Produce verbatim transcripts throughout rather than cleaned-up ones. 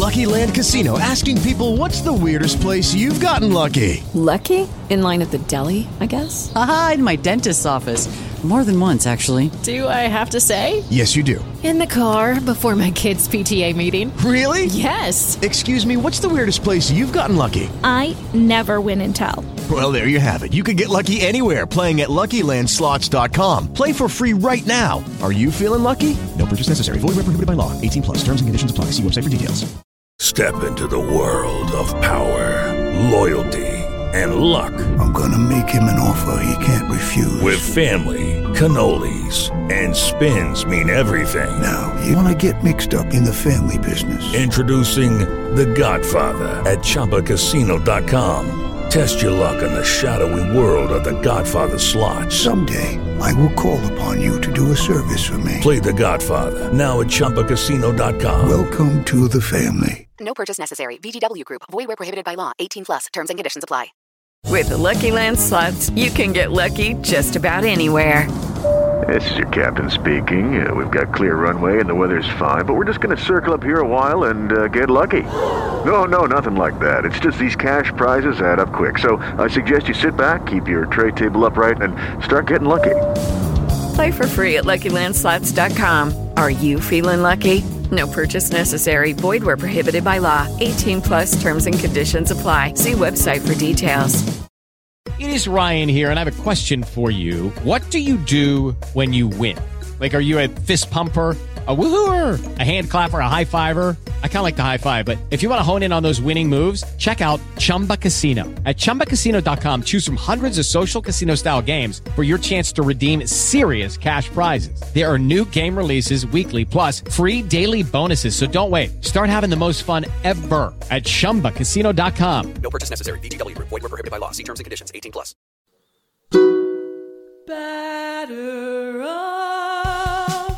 Lucky Land Casino, asking people, what's the weirdest place you've gotten lucky? Lucky? In line at the deli, I guess? Aha, in my dentist's office. More than once, actually. Do I have to say? Yes, you do. In the car before my kids' P T A meeting. Really? Yes. Excuse me, what's the weirdest place you've gotten lucky? I never win and tell. Well, there you have it. You can get lucky anywhere, playing at Lucky Land Slots dot com. Play for free right now. Are you feeling lucky? No purchase necessary. Void where prohibited by law. eighteen plus. Terms and conditions apply. See website for details. Step into the world of power, loyalty, and luck. I'm gonna make him an offer he can't refuse. With family, cannolis, and spins mean everything. Now, you wanna get mixed up in the family business. Introducing The Godfather at Chumba Casino dot com. Test your luck in the shadowy world of The Godfather slot. Someday, I will call upon you to do a service for me. Play The Godfather, now at Chumba Casino dot com. Welcome to the family. No purchase necessary. V G W Group. Void where prohibited by law. eighteen plus. Terms and conditions apply. With the Lucky Land Slots, you can get lucky just about anywhere. This is your captain speaking. Uh, we've got clear runway and the weather's fine, but we're just going to circle up here a while and uh, get lucky. No, no, nothing like that. It's just these cash prizes add up quick. So I suggest you sit back, keep your tray table upright, and start getting lucky. Play for free at Lucky Land Slots dot com. Are you feeling lucky? No purchase necessary. Void where prohibited by law. eighteen plus terms and conditions apply. See website for details. It is Ryan here, and I have a question for you. What do you do when you win? Like, are you a fist pumper, a woohooer, a hand clapper, a high fiver? I kind of like the high five, but if you want to hone in on those winning moves, check out Chumba Casino. At Chumba Casino dot com, choose from hundreds of social casino-style games for your chance to redeem serious cash prizes. There are new game releases weekly, plus free daily bonuses, so don't wait. Start having the most fun ever at Chumba Casino dot com. No purchase necessary. V G W Group. Void where prohibited by law. See terms and conditions. eighteen plus. Better off.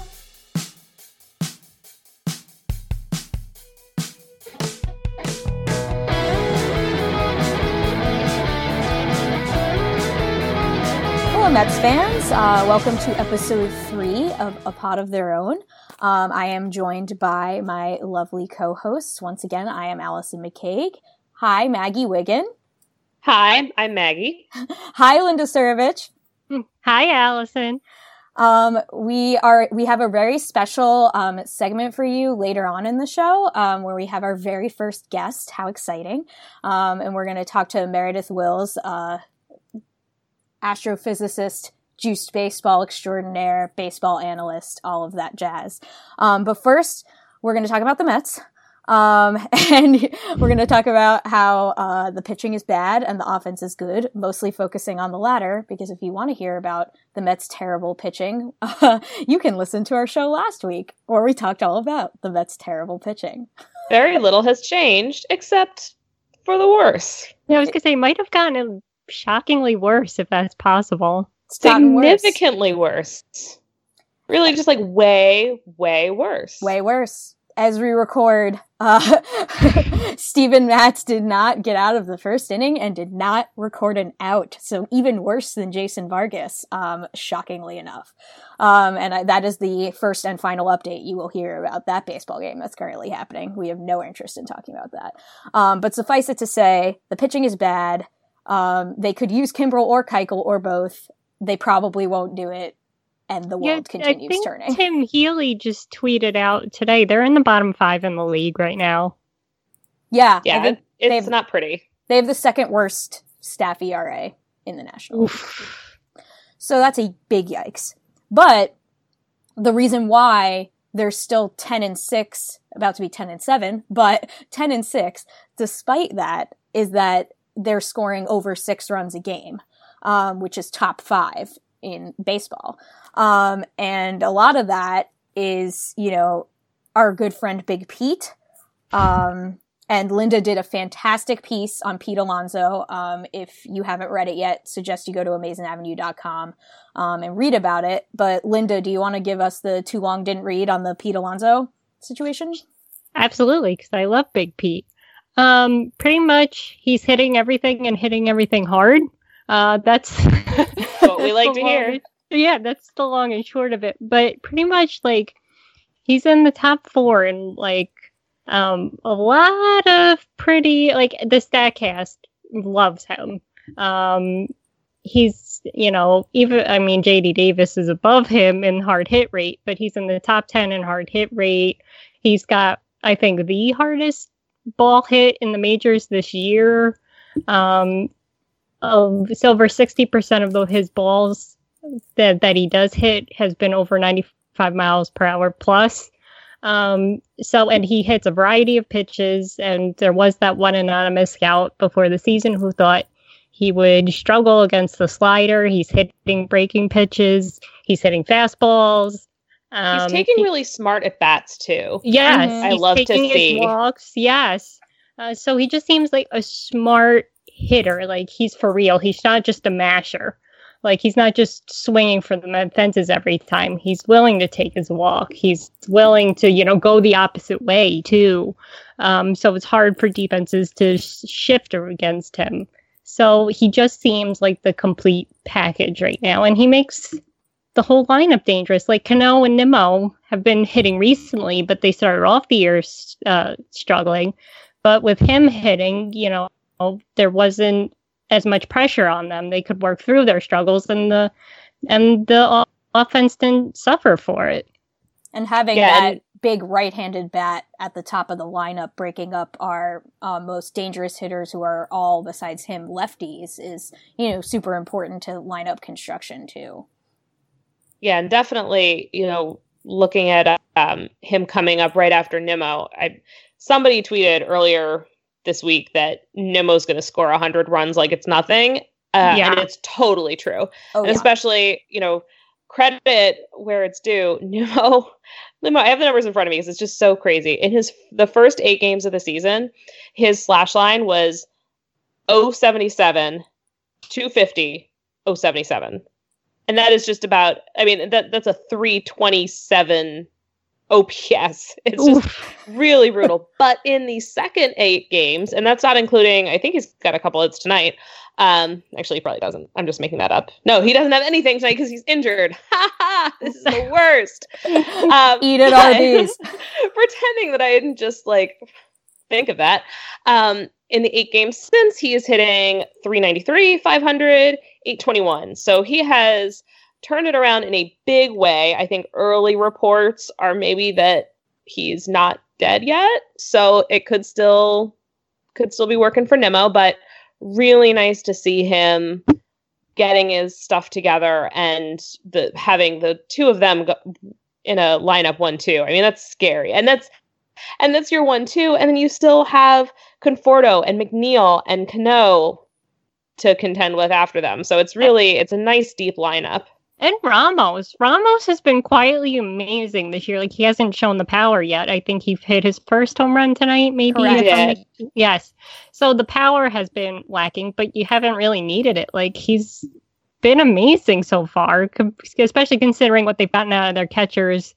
Hello, Mets fans. Uh, welcome to episode three of A Pod of Their Own. Um, I am joined by my lovely co-hosts. Once again, I am Allison McCaig. Hi, Maggie Wiggin. Hi, I'm Maggie. Hi, Linda Surovich. Hi, Allison. Um, we are we have a very special um, segment for you later on in the show, um, where we have our very first guest. How exciting! Um, and we're going to talk to Meredith Wills, uh, astrophysicist, juiced baseball extraordinaire, baseball analyst, all of that jazz. Um, but first, we're going to talk about the Mets. Um, and we're going to talk about how, uh, the pitching is bad and the offense is good, mostly focusing on the latter, because if you want to hear about the Mets' terrible pitching, uh, you can listen to our show last week, where we talked all about the Mets' terrible pitching. Very little has changed, except for the worse. Yeah, I was going to say, it might have gotten shockingly worse, if that's possible. Significantly worse. worse. Really just like way, way worse. Way worse. As we record, uh, Steven Matz did not get out of the first inning and did not record an out. So even worse than Jason Vargas, um, shockingly enough. Um, and I, that is the first and final update you will hear about that baseball game that's currently happening. We have no interest in talking about that. Um, but suffice it to say, the pitching is bad. Um, they could use Kimbrel or Keuchel or both. They probably won't do it. And the world yeah, continues I think turning. Tim Healy just tweeted out today, they're in the bottom five in the league right now. Yeah. Yeah, I it's not pretty. They have the second worst staff E R A in the National League. So that's a big yikes. But the reason why they're still ten and six, about to be ten and seven, but ten and six, despite that, is that they're scoring over six runs a game, um, which is top five in baseball. Um, and a lot of that is, you know, our good friend Big Pete. Um, and Linda did a fantastic piece on Pete Alonso. Um, if you haven't read it yet, suggest you go to amazing avenue dot com, um, and read about it. But Linda, do you want to give us the too long didn't read on the Pete Alonso situation? Absolutely, because I love Big Pete. Um, pretty much he's hitting everything and hitting everything hard. Uh, that's what we like to hear. Yeah, that's the long and short of it. But pretty much, like, he's in the top four in, like, Um, a lot of pretty, like, the StatCast loves him. Um, he's, you know, even, I mean, J D Davis is above him in hard hit rate, but he's in the top ten in hard hit rate. He's got, I think, the hardest ball hit in the majors this year. Um, of so over sixty percent of the, his balls that, that he does hit has been over ninety-five miles per hour plus. Um, so, and he hits a variety of pitches, and there was that one anonymous scout before the season who thought he would struggle against the slider. He's hitting breaking pitches. He's hitting fastballs. Um, He's taking he, really smart at bats too. Yes, I he's love to taking see his walks. Yes, uh, so he just seems like a smart hitter. Like, he's for real. He's not just a masher. Like, he's not just swinging for the fences every time. He's willing to take his walk. He's willing to, you know, go the opposite way too. Um, so it's hard for defenses to sh- shift against him. So he just seems like the complete package right now, and he makes the whole lineup dangerous. Like, Cano and Nimmo have been hitting recently, but they started off the year uh, struggling. But with him hitting, you know, there wasn't as much pressure on them. They could work through their struggles, and the and the offense didn't suffer for it. And having yeah, that and- big right-handed bat at the top of the lineup, breaking up our uh, most dangerous hitters, who are all, besides him, lefties, is, you know, super important to lineup construction too. Yeah, and definitely, you know, looking at um, him coming up right after Nimmo, I somebody tweeted earlier this week that Nimmo's going to score one hundred runs like it's nothing. Uh, Yeah. And it's totally true. Oh, and yeah. especially, you know, credit where it's due. Nimmo, Nimmo, I have the numbers in front of me because it's just so crazy. In his the first eight games of the season, his slash line was oh seventy-seven, two fifty, oh seventy-seven. And that is just about, I mean, that that's a three twenty-seven O P S. It's Oof. just really brutal. But in the second eight games, and that's not including, I think he's got a couple hits tonight. Um, actually, he probably doesn't. I'm just making that up. No, he doesn't have anything tonight because he's injured. Ha ha! This is the worst. Um, Eat it, but- R Bs. Pretending that I didn't just like think of that. Um, in the eight games since, he is hitting three ninety-three, five hundred, eight twenty-one. So he has turned it around in a big way. I think early reports are maybe that he's not dead yet, so it could still could still be working for Nimmo, but really nice to see him getting his stuff together and the having the two of them go in a lineup one two. I mean, that's scary, and that's and that's your one two, and then you still have Conforto and McNeil and Cano to contend with after them. So it's really it's a nice deep lineup. And Ramos. Ramos has been quietly amazing this year. Like, he hasn't shown the power yet. I think he hit his first home run tonight, maybe. Correct. if I'm- Yes. So the power has been lacking, but you haven't really needed it. Like, he's been amazing so far, com- especially considering what they've gotten out of their catchers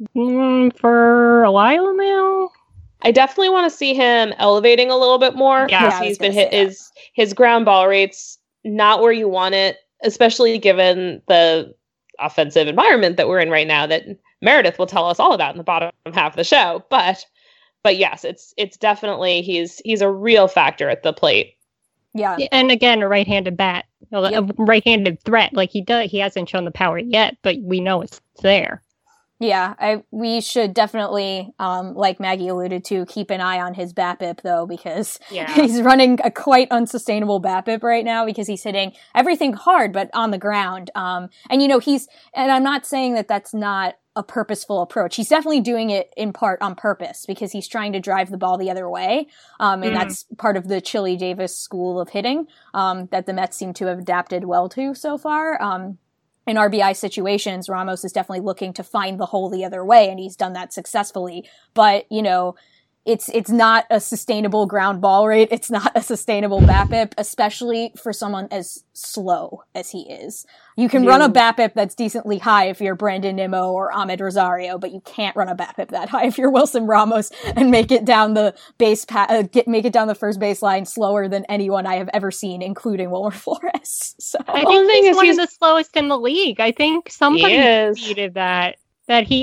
mm, for a while now. I definitely want to see him elevating a little bit more. Yeah, because I was he's been gonna hit say that. his his ground ball rates not where you want it, especially given the offensive environment that we're in right now that Meredith will tell us all about in the bottom half of the show. But but yes, it's it's definitely he's he's a real factor at the plate. Yeah. And again, a right-handed bat, you know, Yep. a right-handed threat. Like, he does, he hasn't shown the power yet, but we know it's there. Yeah, I we should definitely, um, like Maggie alluded to, keep an eye on his BABIP though, because Yeah. he's running a quite unsustainable BABIP right now because he's hitting everything hard but on the ground. Um, and you know he's, and I'm not saying that that's not a purposeful approach. He's definitely doing it in part on purpose because he's trying to drive the ball the other way. Um, and Mm. that's part of the Chili Davis school of hitting, um, that the Mets seem to have adapted well to so far. Um, in R B I situations, Ramos is definitely looking to find the hole the other way, and he's done that successfully. But, you know, it's it's not a sustainable ground ball rate. It's not a sustainable BABIP, especially for someone as slow as he is. You can run a BABIP that's decently high if you're Brandon Nimmo or Ahmed Rosario, but you can't run a BABIP that high if you're Wilson Ramos and make it down the base pa- uh, get make it down the first baseline slower than anyone I have ever seen, including Wilmer Flores. So I Well, the think thing he's is one he's- of the slowest in the league. I think somebody is. tweeted that, that he is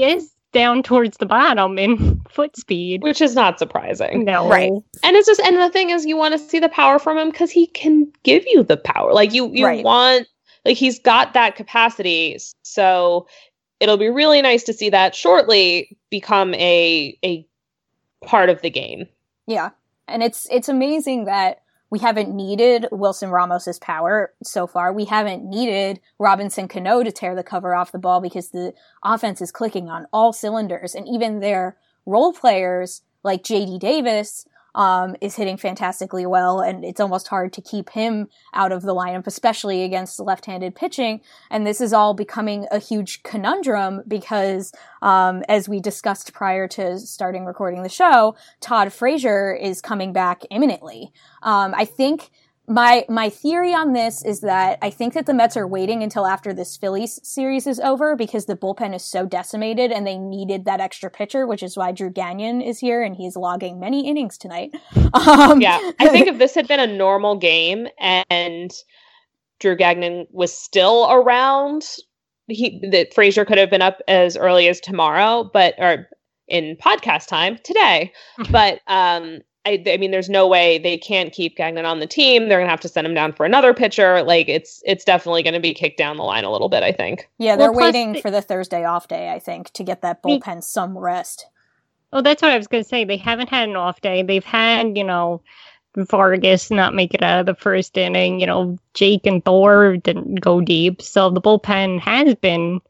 down towards the bottom in foot speed. Which is not surprising. No. Right. And it's just, and the thing is, you want to see the power from him because he can give you the power. Like, you, you Right. want, like, he's got that capacity. So it'll be really nice to see that shortly become a a part of the game. Yeah. And it's it's amazing that we haven't needed Wilson Ramos's power so far. We haven't needed Robinson Cano to tear the cover off the ball because the offense is clicking on all cylinders. And even their role players, like J D Davis, um, is hitting fantastically well. And it's almost hard to keep him out of the lineup, especially against left-handed pitching. And this is all becoming a huge conundrum because, um, as we discussed prior to starting recording the show, Todd Frazier is coming back imminently. Um, I think my, my theory on this is that I think that the Mets are waiting until after this Phillies series is over because the bullpen is so decimated and they needed that extra pitcher, which is why Drew Gagnon is here and he's logging many innings tonight. Um, Yeah. I think if this had been a normal game and Drew Gagnon was still around, he, that Frazier could have been up as early as tomorrow, but, or in podcast time today. But, um, I, I mean, there's no way they can't keep Gagnon on the team. They're going to have to send him down for another pitcher. Like, it's it's definitely going to be kicked down the line a little bit, I think. Yeah, they're Well, plus waiting they- for the Thursday off day, I think, to get that bullpen some rest. Oh, that's what I was going to say. They haven't had an off day. They've had, you know, Vargas not make it out of the first inning. You know, Jake and Thor didn't go deep. So the bullpen has been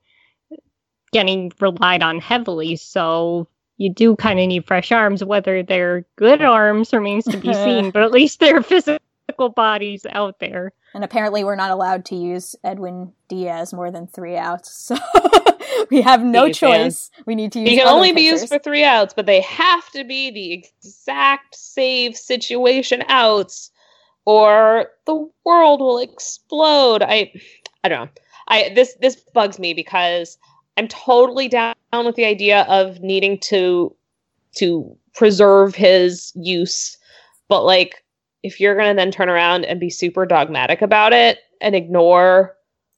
getting relied on heavily. So you do kind of need fresh arms. Whether they're good arms remains to be seen, but at least they're physical bodies out there. And apparently we're not allowed to use Edwin Diaz more than three outs. So we have no Please, choice. We need to use He can other only be pitchers. used for three outs, but they have to be the exact save situation outs, or the world will explode. I, I don't know. I this this bugs me because I'm totally down with the idea of needing to to preserve his use, but like, if you're gonna then turn around and be super dogmatic about it and ignore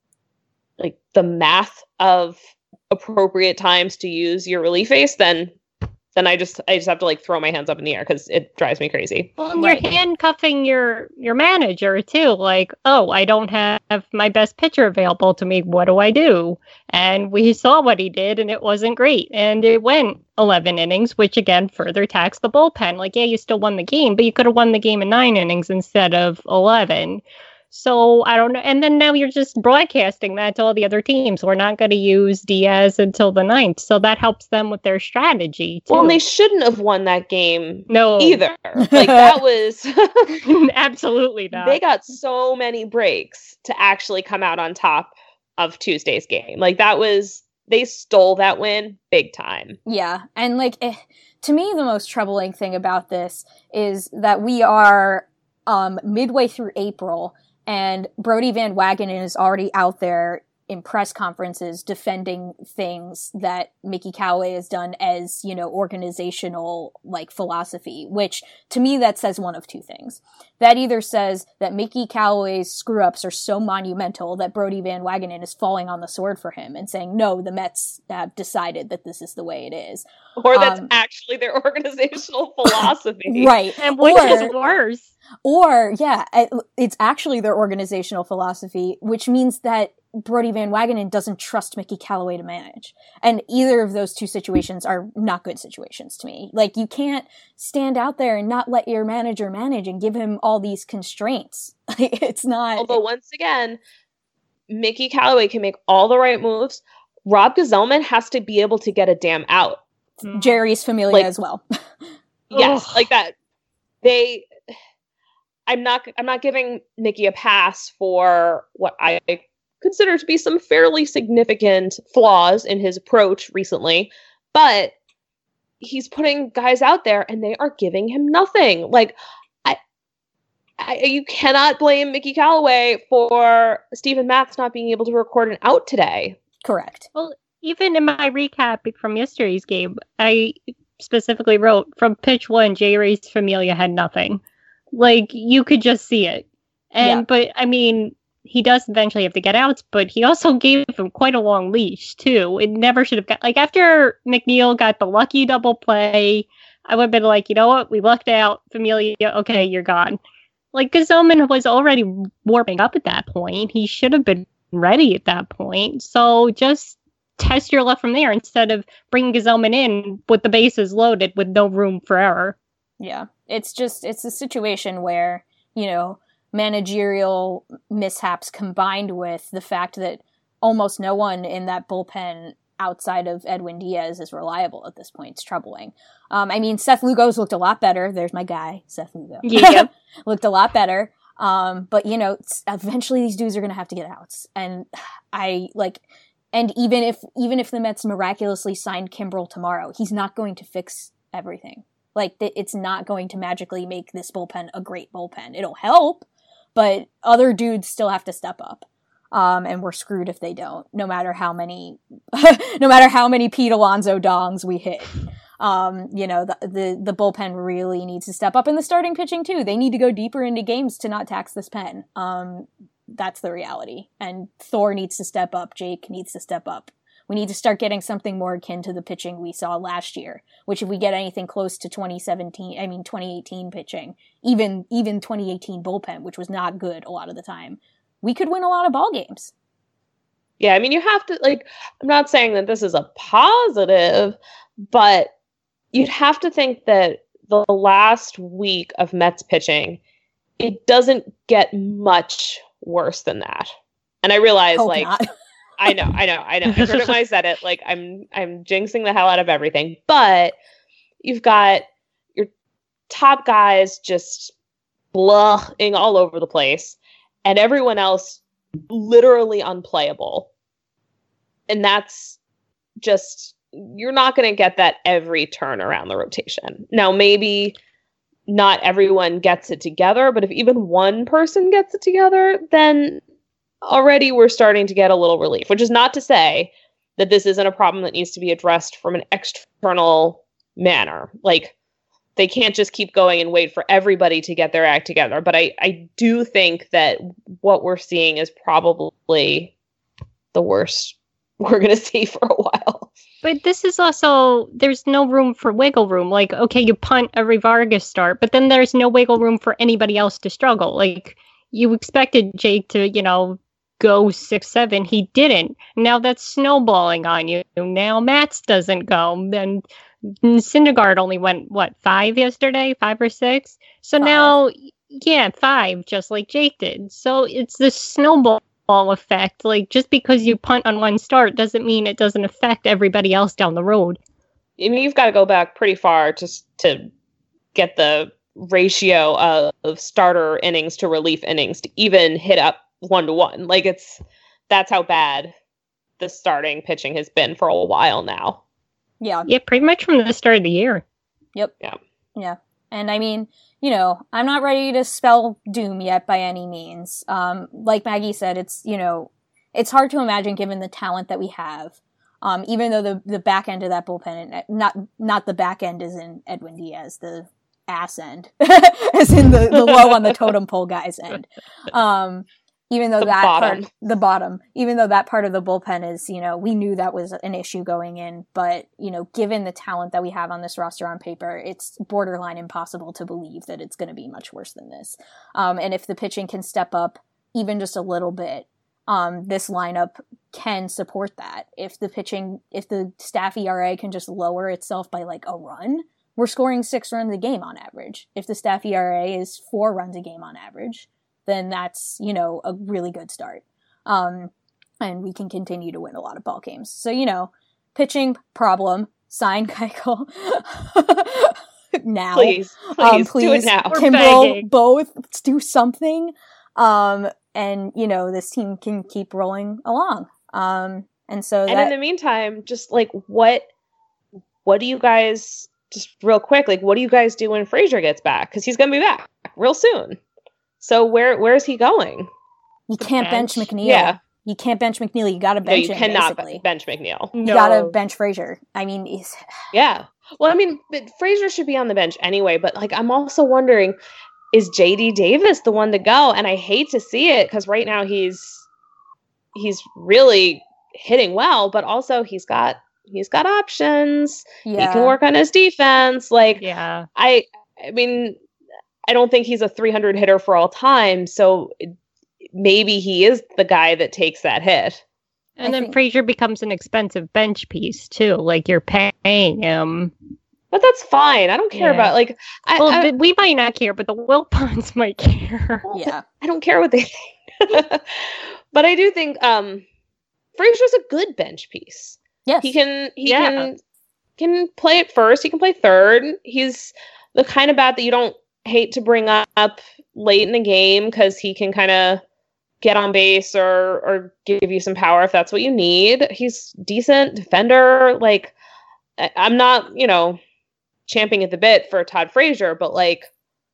like the math of appropriate times to use your relief ace, then then I just I just have to like throw my hands up in the air because it drives me crazy. Well, and you're handcuffing your your manager too. Like, oh, I don't have my best pitcher available to me. What do I do? And we saw what he did, and it wasn't great. And it went eleven innings, which again further taxed the bullpen. Like, yeah, you still won the game, but you could have won the game in nine innings instead of eleven. So I don't know. And then now you're just broadcasting that to all the other teams. We're not going to use Diaz until the ninth. So that helps them with their strategy, too. Well, and they shouldn't have won that game no. either. Like, that was... Absolutely not. They got so many breaks to actually come out on top of Tuesday's game. Like, that was... They stole that win big time. Yeah. And, like, eh, to me, the most troubling thing about this is that we are um, midway through April, and Brodie Van Wagenen is already out there in press conferences defending things that Mickey Callaway has done as, you know, organizational, like, philosophy, which to me that says one of two things. That either says that Mickey Callaway's screw-ups are so monumental that Brodie Van Wagenen is falling on the sword for him and saying, no, the Mets have decided that this is the way it is. Or that's um, actually their organizational philosophy. Right. And which or, is worse. Or, yeah, it's actually their organizational philosophy, which means that Brodie Van Wagenen doesn't trust Mickey Callaway to manage. And either of those two situations are not good situations to me. Like, you can't stand out there and not let your manager manage and give him all these constraints. It's not... Although, once again, Mickey Callaway can make all the right moves. Rob Gazelman has to be able to get a damn out. Jerry's Familia like, as well. Yes, Ugh. like that. They... I'm not I'm not giving Mickey a pass for what I consider to be some fairly significant flaws in his approach recently, but he's putting guys out there and they are giving him nothing. Like, I, I you cannot blame Mickey Callaway for Steven Matz not being able to record an out today. Correct. Well, even in my recap from yesterday's game, I specifically wrote, from pitch one, J. Ray's Familia had nothing. Like, you could just see it. And, yeah. but, I mean, he does eventually have to get outs, but he also gave him quite a long leash, too. It never should have got, like, after McNeil got the lucky double play, I would have been like, you know what, we lucked out, Familia, okay, you're gone. Like, Gazelman was already warming up at that point. He should have been ready at that point. So just test your luck from there instead of bringing Gazelman in with the bases loaded with no room for error. Yeah, it's just, it's a situation where, you know, managerial mishaps combined with the fact that almost no one in that bullpen outside of Edwin Diaz is reliable at this point. It's troubling. Um, I mean, Seth Lugo's looked a lot better. There's my guy, Seth Lugo. Yeah. Looked a lot better. Um, but, you know, eventually these dudes are going to have to get outs. And I, like, and even if, even if the Mets miraculously signed Kimbrel tomorrow, he's not going to fix everything. Like, it's not going to magically make this bullpen a great bullpen. It'll help, but other dudes still have to step up. Um, and we're screwed if they don't, no matter how many, no matter how many Pete Alonso dongs we hit. Um, you know, the, the, the bullpen really needs to step up, and the starting pitching too. They need to go deeper into games to not tax this pen. Um, that's the reality. And Thor needs to step up. Jake needs to step up. We need to start getting something more akin to the pitching we saw last year, which if we get anything close to twenty seventeen, I mean, twenty eighteen pitching, even, even twenty eighteen bullpen, which was not good a lot of the time, we could win a lot of ball games. Yeah, I mean, you have to, like, I'm not saying that this is a positive, but you'd have to think that the last week of Mets pitching, it doesn't get much worse than that. And I realize, Hope like, not. I know, I know, I know. I heard it when I said it. Like, I'm, I'm jinxing the hell out of everything. But you've got your top guys just blahing all over the place, and everyone else literally unplayable. And that's just, you're not going to get that every turn around the rotation. Now, maybe not everyone gets it together, but if even one person gets it together, then already we're starting to get a little relief, which is not to say that this isn't a problem that needs to be addressed from an external manner. Like, they can't just keep going and wait for everybody to get their act together. But I, I do think that what we're seeing is probably the worst we're going to see for a while. But this is also, there's no room for wiggle room. Like, okay, you punt every Vargas start, but then there's no wiggle room for anybody else to struggle. Like, you expected Jake to, you know, go six, seven. He didn't. Now that's snowballing on you. Now Mats doesn't go. Then Syndergaard only went, what, five yesterday? Five or six? So Five. now, yeah, five, just like Jake did. So it's this snowball effect. Like, just because you punt on one start doesn't mean it doesn't affect everybody else down the road. I mean, you've got to go back pretty far just to get the ratio of, of starter innings to relief innings to even hit up one to one. Like, it's, that's how bad the starting pitching has been for a while now. Yeah. Yeah, pretty much from the start of the year. Yep. Yeah. Yeah. And I mean, you know, I'm not ready to spell doom yet by any means. Um, like Maggie said, it's, you know, it's hard to imagine given the talent that we have. Um, even though the, the back end of that bullpen, not, not the back end is in Edwin Diaz, the ass end, as in the, the low on the totem pole guy's end. Um, even though the that bottom. part, the bottom, even though that part of the bullpen is, you know, we knew that was an issue going in, but, you know, given the talent that we have on this roster on paper, it's borderline impossible to believe that it's going to be much worse than this. Um, and if the pitching can step up even just a little bit, um, this lineup can support that. If the pitching, if the staff E R A can just lower itself by like a run, we're scoring six runs a game on average. If the staff E R A is four runs a game on average, then that's, you know, a really good start. Um, and we can continue to win a lot of ball games. So, you know, pitching problem, sign Keuchel now. Please, please, um, please do it now. Kimbrel, both, let's do something. Um, and, you know, this team can keep rolling along. Um, and so And that, in the meantime, just like, what, what do you guys, just real quick, like, what do you guys do when Frazier gets back? Because he's going to be back real soon. So where where is he going? you can't bench, bench. McNeil. Yeah. You can't bench McNeil. You got to No, bench you him, cannot basically. bench McNeil. You No. got to bench Frazier. I mean, he's, Yeah. Well, I mean, but Frazier should be on the bench anyway, but like, I'm also wondering, is J D Davis the one to go? And I hate to see it because right now he's he's really hitting well, but also he's got he's got options. Yeah. He can work on his defense. Like, yeah, I I mean, I don't think he's a three hundred hitter for all time. So maybe he is the guy that takes that hit. And I then think- Frazier becomes an expensive bench piece too. Like you're paying him. But that's fine. I don't care Yeah. about like. I, Well, I, th- we might not care, but the Wilpons might care. Yeah. I don't care what they think. But I do think um, Frazier's a good bench piece. Yes. He can he Yeah. can can play at first. He can play third. He's the kind of bat that you don't hate to bring up late in the game because he can kind of get on base or or give you some power if that's what you need. He's decent defender. Like I- I'm not, you know, champing at the bit for Todd Frazier, but like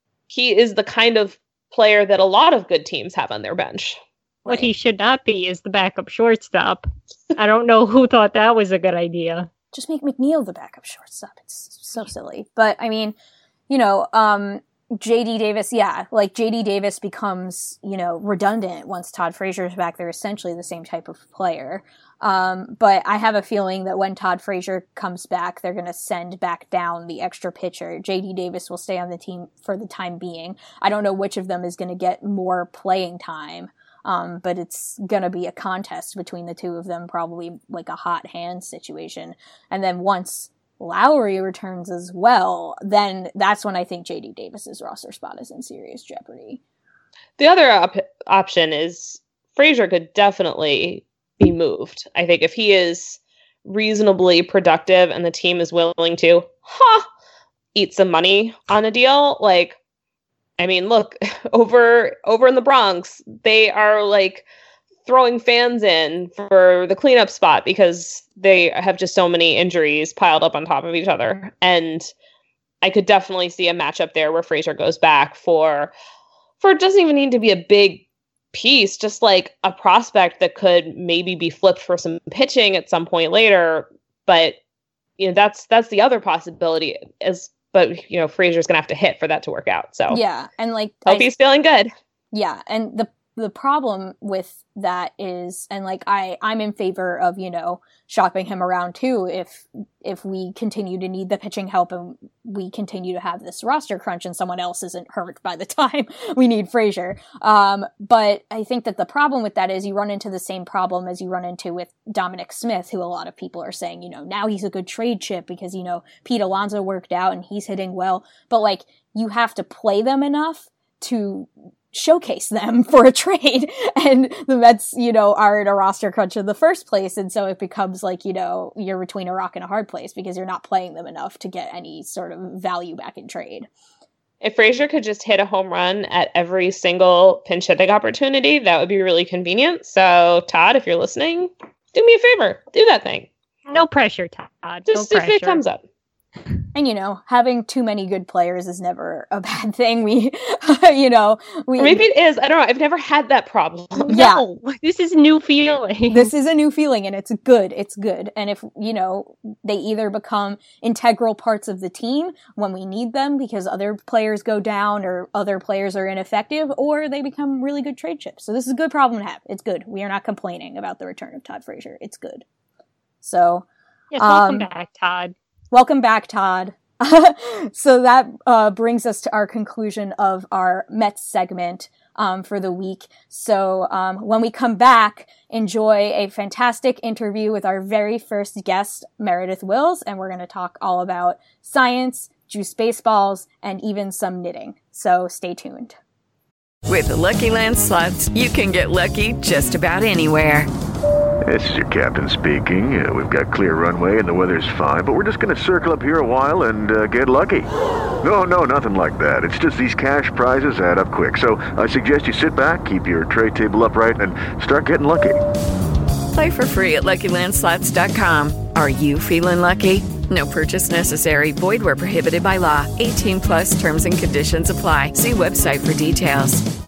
he is the kind of player that a lot of good teams have on their bench. What he should not be is the backup shortstop. I don't know who thought that was a good idea. Just make McNeil the backup shortstop. It's so silly. But I mean, you know, um, J D Davis, yeah, like J D Davis becomes, you know, redundant once Todd Frazier's back. They're essentially the same type of player. Um, but I have a feeling that when Todd Frazier comes back, they're going to send back down the extra pitcher. J D Davis will stay on the team for the time being. I don't know which of them is going to get more playing time. Um, but it's going to be a contest between the two of them, probably like a hot hand situation. And then once Lowry returns as well, then that's when I think J D Davis's roster spot is in serious jeopardy. The other op- option is Frazier could definitely be moved. I think if he is reasonably productive and the team is willing to, huh, eat some money on a deal, like, I mean, look, over over in the Bronx, they are like throwing fans in for the cleanup spot because they have just so many injuries piled up on top of each other. And I could definitely see a matchup there where Frazier goes back for, for it doesn't even need to be a big piece, just like a prospect that could maybe be flipped for some pitching at some point later. But, you know, that's, that's the other possibility is, but, you know, Frazier's going to have to hit for that to work out. So yeah. And like, hope I, he's feeling good. Yeah. And the, the problem with that is, and like, I, I'm in favor of, you know, shopping him around too, if, if we continue to need the pitching help and we continue to have this roster crunch and someone else isn't hurt by the time we need Frazier. Um, but I think that the problem with that is you run into the same problem as you run into with Dominic Smith, who a lot of people are saying, you know, now he's a good trade chip because, you know, Pete Alonso worked out and he's hitting well, but like, you have to play them enough to showcase them for a trade, and the Mets, you know, are in a roster crunch in the first place, and so it becomes like, you know, you're between a rock and a hard place because you're not playing them enough to get any sort of value back in trade. If Frazier could just hit a home run at every single pinch hitting opportunity, that would be really convenient. So, Todd, if you're listening, do me a favor, do that thing. No pressure, Todd. Just no if pressure. it comes up. And, you know, having too many good players is never a bad thing. We, you know, we... Or maybe it is. I don't know. I've never had that problem. Yeah. No, this is new feeling. This is a new feeling, and it's good. It's good. And if, you know, they either become integral parts of the team when we need them because other players go down or other players are ineffective, or they become really good trade chips. So this is a good problem to have. It's good. We are not complaining about the return of Todd Frazier. It's good. So... Yes, welcome um, back, Todd. Welcome back, Todd. So that uh, brings us to our conclusion of our Mets segment um, for the week. So um, when we come back, enjoy a fantastic interview with our very first guest, Meredith Wills, and we're going to talk all about science, juice baseballs, and even some knitting. So stay tuned. With the Lucky Land Slots, you can get lucky just about anywhere. This is your captain speaking. Uh, we've got clear runway and the weather's fine, but we're just going to circle up here a while and uh, get lucky. No, no, nothing like that. It's just these cash prizes add up quick. So I suggest you sit back, keep your tray table upright, and start getting lucky. Play for free at Lucky Land Slots dot com. Are you feeling lucky? No purchase necessary. Void where prohibited by law. eighteen plus terms and conditions apply. See website for details.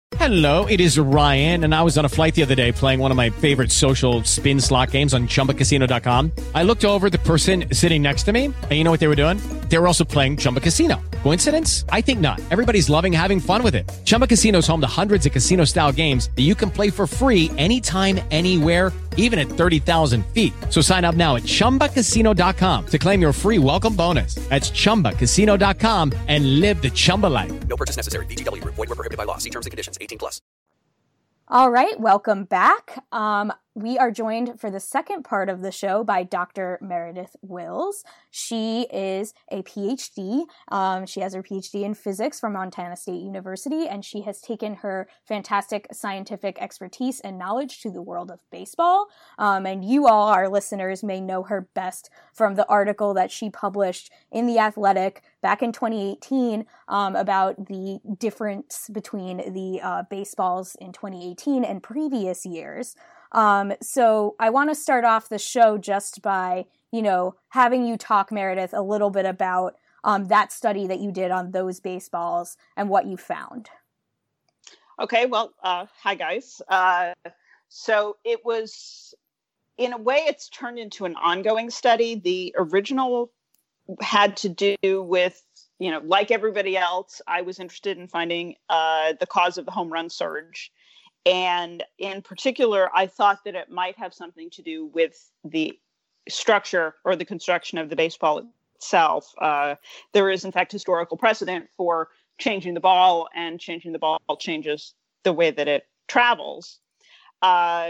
Hello, it is Ryan, and I was on a flight the other day playing one of my favorite social spin slot games on Chumba Casino dot com. I looked over at the person sitting next to me, and you know what they were doing? They were also playing Chumba Casino. Coincidence? I think not. Everybody's loving having fun with it. Chumba Casino is home to hundreds of casino-style games that you can play for free anytime, anywhere, even at thirty thousand feet. So sign up now at Chumba Casino dot com to claim your free welcome bonus. That's Chumba Casino dot com and live the Chumba life. No purchase necessary. V G W. Void where prohibited by law. See terms and conditions. eighteen plus. All right, welcome back. Um, we are joined for the second part of the show by Doctor Meredith Wills. She is a P H D. Um, she has her P H D in physics from Montana State University, and she has taken her fantastic scientific expertise and knowledge to the world of baseball. Um, and you all, our listeners, may know her best from the article that she published in The Athletic back in twenty eighteen um, about the difference between the uh, baseballs in twenty eighteen and previous years. Um, so I want to start off the show just by, you know, having you talk, Meredith, a little bit about um, that study that you did on those baseballs and what you found. Okay, well, uh, hi guys. Uh, so it was, in a way, it's turned into an ongoing study. The original had to do with, you know, like everybody else, I was interested in finding uh, the cause of the home run surge. And in particular, I thought that it might have something to do with the structure or the construction of the baseball itself. Uh, there is, in fact, historical precedent for changing the ball, and changing the ball changes the way that it travels. Uh,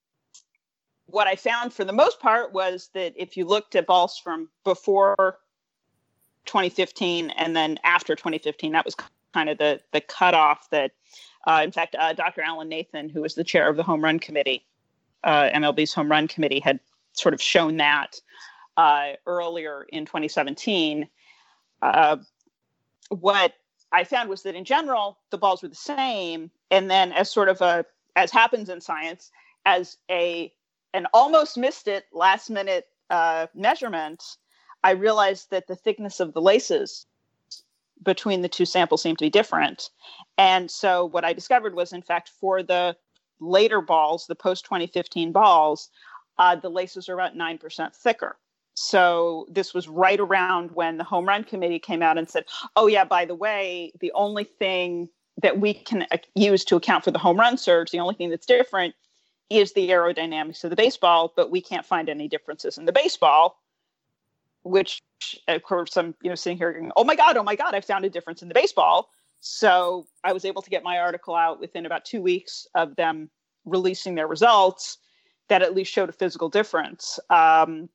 what I found for the most part was that if you looked at balls from before twenty fifteen and then after twenty fifteen, that was kind of the, the cutoff that Uh, in fact, uh, Doctor Alan Nathan, who was the chair of the Home Run Committee, uh, M L B's Home Run Committee, had sort of shown that uh, earlier in twenty seventeen. Uh, what I found was that in general, the balls were the same. And then as sort of a, as happens in science, as a an almost missed it last minute uh, measurement, I realized that the thickness of the laces between the two samples seemed to be different. And so what I discovered was, in fact, for the later balls, the post twenty fifteen balls, uh, the laces are about nine percent thicker. So this was right around when the Home Run Committee came out and said, oh yeah, by the way, the only thing that we can use to account for the home run surge, the only thing that's different is the aerodynamics of the baseball, but we can't find any differences in the baseball. Which, of course, I'm you know sitting here going, oh my God, oh my God, I found a difference in the baseball. So I was able to get my article out within about two weeks of them releasing their results that at least showed a physical difference. Um,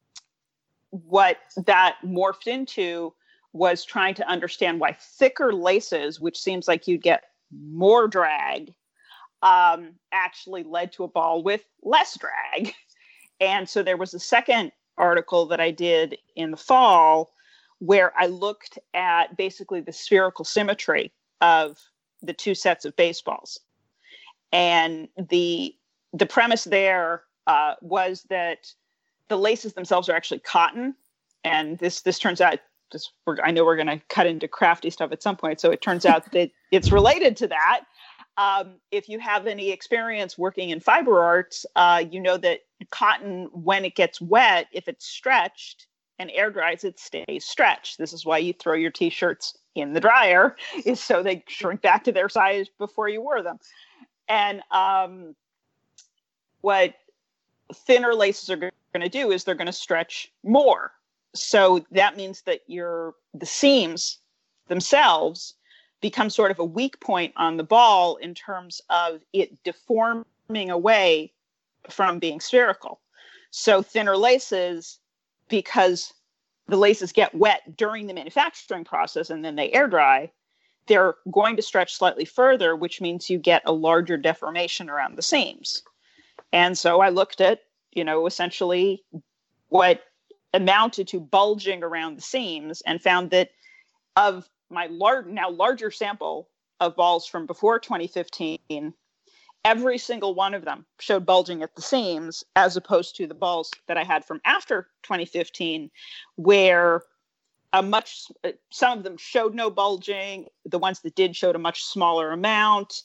what that morphed into was trying to understand why thicker laces, which seems like you'd get more drag, um, actually led to a ball with less drag. And so there was a second article that I did in the fall where I looked at basically the spherical symmetry of the two sets of baseballs. And the the premise there uh, was that the laces themselves are actually cotton. And this this turns out, this, we're, I know we're going to cut into crafty stuff at some point, so it turns out that it's related to that. Um, if you have any experience working in fiber arts, uh, you know that cotton, when it gets wet, if it's stretched and air dries, it stays stretched. This is why you throw your t-shirts in the dryer, is so they shrink back to their size before you wear them. And um, what thinner laces are going to do is they're going to stretch more. So that means that your the seams themselves become sort of a weak point on the ball in terms of it deforming away from being spherical. So thinner laces, because the laces get wet during the manufacturing process and then they air dry, they're going to stretch slightly further, which means you get a larger deformation around the seams. And so I looked at, you know, essentially what amounted to bulging around the seams and found that of my lar- now larger sample of balls from before twenty fifteen, every single one of them showed bulging at the seams, as opposed to the balls that I had from after twenty fifteen, where a much, some of them showed no bulging. The ones that did showed a much smaller amount.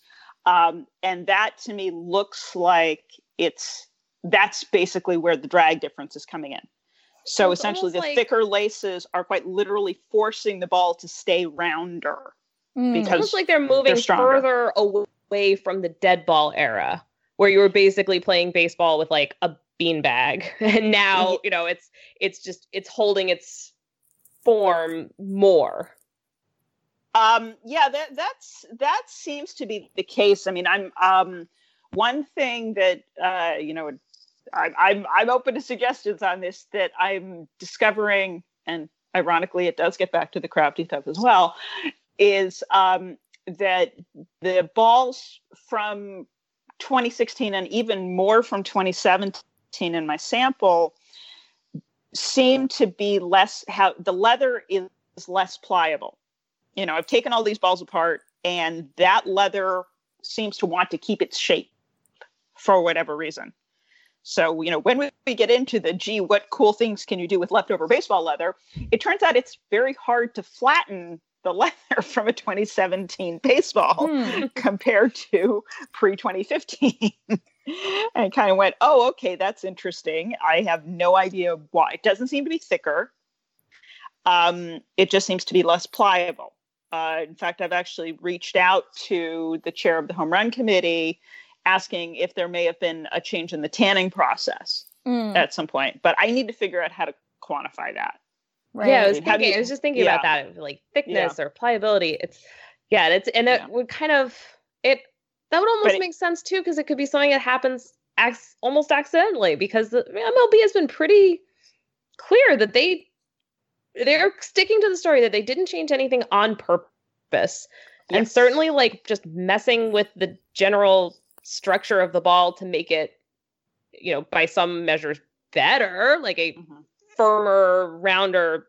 Um, and that to me looks like it's, that's basically where the drag difference is coming in. So, so essentially the like, thicker laces are quite literally forcing the ball to stay rounder. Mm. Because it's almost like they're moving they're further away from the dead ball era, where you were basically playing baseball with like a beanbag. And now, you know, it's, it's just, it's holding its form more. Um, yeah, that, that's, that seems to be the case. I mean, I'm, um, one thing that, uh, you know, I, I'm, I'm open to suggestions on this that I'm discovering, and ironically, it does get back to the crafty stuff as well, is, um, that the balls from twenty sixteen and even more from twenty seventeen in my sample seem to be less, how the leather is less pliable. You know, I've taken all these balls apart and that leather seems to want to keep its shape for whatever reason. So, you know, when we, we get into the, gee, what cool things can you do with leftover baseball leather? It turns out it's very hard to flatten the leather from a twenty seventeen baseball hmm. compared to pre twenty fifteen. And I kind of went, oh, okay, that's interesting. I have no idea why. It doesn't seem to be thicker. Um, it just seems to be less pliable. Uh, in fact, I've actually reached out to the chair of the home run committee asking if there may have been a change in the tanning process mm. at some point. But I need to figure out how to quantify that. Right. Yeah, I was thinking. You, I was just thinking yeah. about that, like thickness yeah. or pliability. It's yeah, it's and it yeah. would kind of it that would almost but make it, sense too, because it could be something that happens ac- almost accidentally. Because the M L B has been pretty clear that they they're sticking to the story that they didn't change anything on purpose, yes. and certainly like just messing with the general structure of the ball to make it, you know, by some measures better, like a mm-hmm. firmer, rounder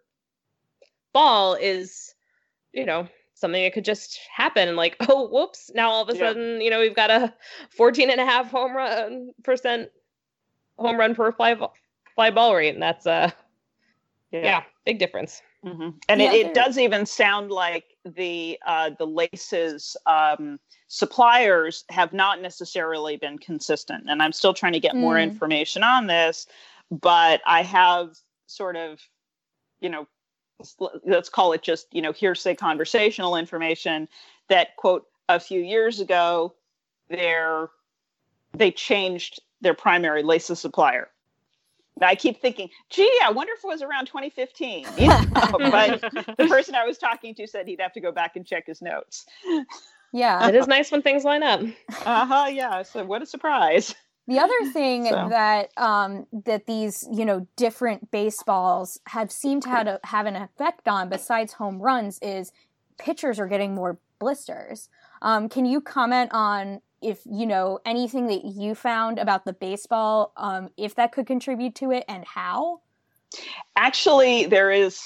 ball is, you know, something that could just happen. And like, oh, whoops. Now all of a yeah. sudden, you know, we've got a fourteen and a half home run percent home run per fly, fly ball rate. And that's uh yeah, yeah big difference. Mm-hmm. And yeah, it, it does even sound like the, uh, the laces, um, suppliers have not necessarily been consistent. And I'm still trying to get mm. more information on this, but I have sort of, you know, let's call it just, you know, hearsay conversational information that, quote, a few years ago, they're, they changed their primary laces supplier. Now, I keep thinking, gee, I wonder if it was around twenty fifteen. You know? But the person I was talking to said he'd have to go back and check his notes. Yeah. It is nice when things line up. Uh-huh, yeah. So what a surprise. The other thing so. that um, that these, you know, different baseballs have seemed to have, a, have an effect on, besides home runs, is pitchers are getting more blisters. Um, can you comment on if, you know, anything that you found about the baseball, um, if that could contribute to it and how? Actually, there is,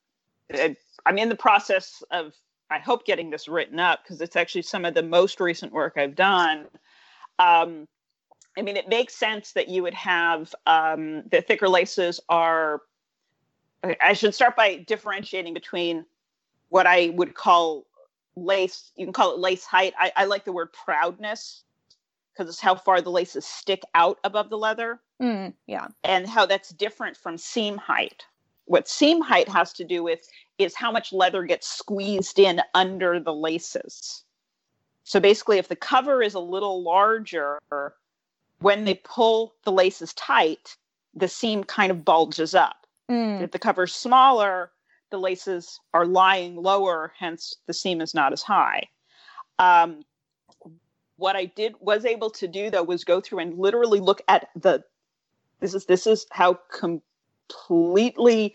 I'm in the process of, I hope, getting this written up because it's actually some of the most recent work I've done. Um, I mean, it makes sense that you would have um, the thicker laces are, I should start by differentiating between what I would call lace, you can call it lace height. I, I like the word proudness because it's how far the laces stick out above the leather. Mm, yeah. And how that's different from seam height. What seam height has to do with is how much leather gets squeezed in under the laces. So basically, if the cover is a little larger, when they pull the laces tight, the seam kind of bulges up. Mm. If the cover's smaller, the laces are lying lower, hence the seam is not as high. Um, what I did was able to do though was go through and literally look at the. This is this is how completely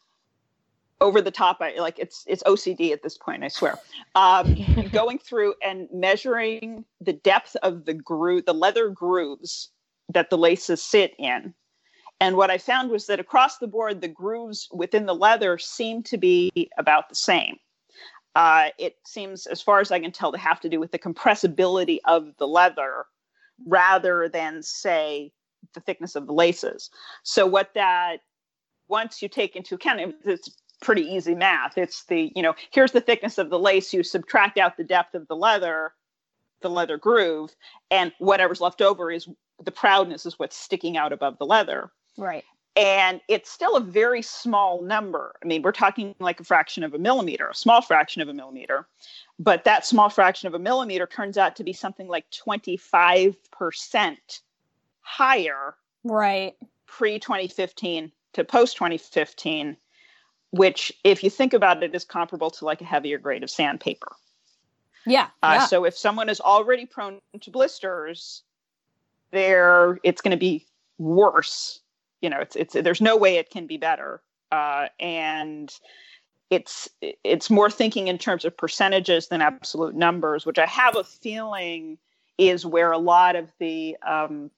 over the top I like. It's it's O C D at this point, I swear. Um, going through and measuring the depth of the groove, the leather grooves that the laces sit in. And what I found was that across the board, the grooves within the leather seem to be about the same. Uh, it seems, as far as I can tell, to have to do with the compressibility of the leather rather than, say, the thickness of the laces. So what that, once you take into account, it's pretty easy math. It's the, you know, here's the thickness of the lace, you subtract out the depth of the leather, the leather groove, and whatever's left over is the proudness is what's sticking out above the leather. Right. And it's still a very small number. I mean, we're talking like a fraction of a millimeter, a small fraction of a millimeter. But that small fraction of a millimeter turns out to be something like twenty-five percent higher. Right. Pre twenty fifteen to post twenty fifteen, which, if you think about it, is comparable to like a heavier grade of sandpaper. Yeah. Uh, yeah. So if someone is already prone to blisters, there it's going to be worse. You know, it's it's there's no way it can be better, uh, and it's it's more thinking in terms of percentages than absolute numbers, which I have a feeling is where a lot of the um,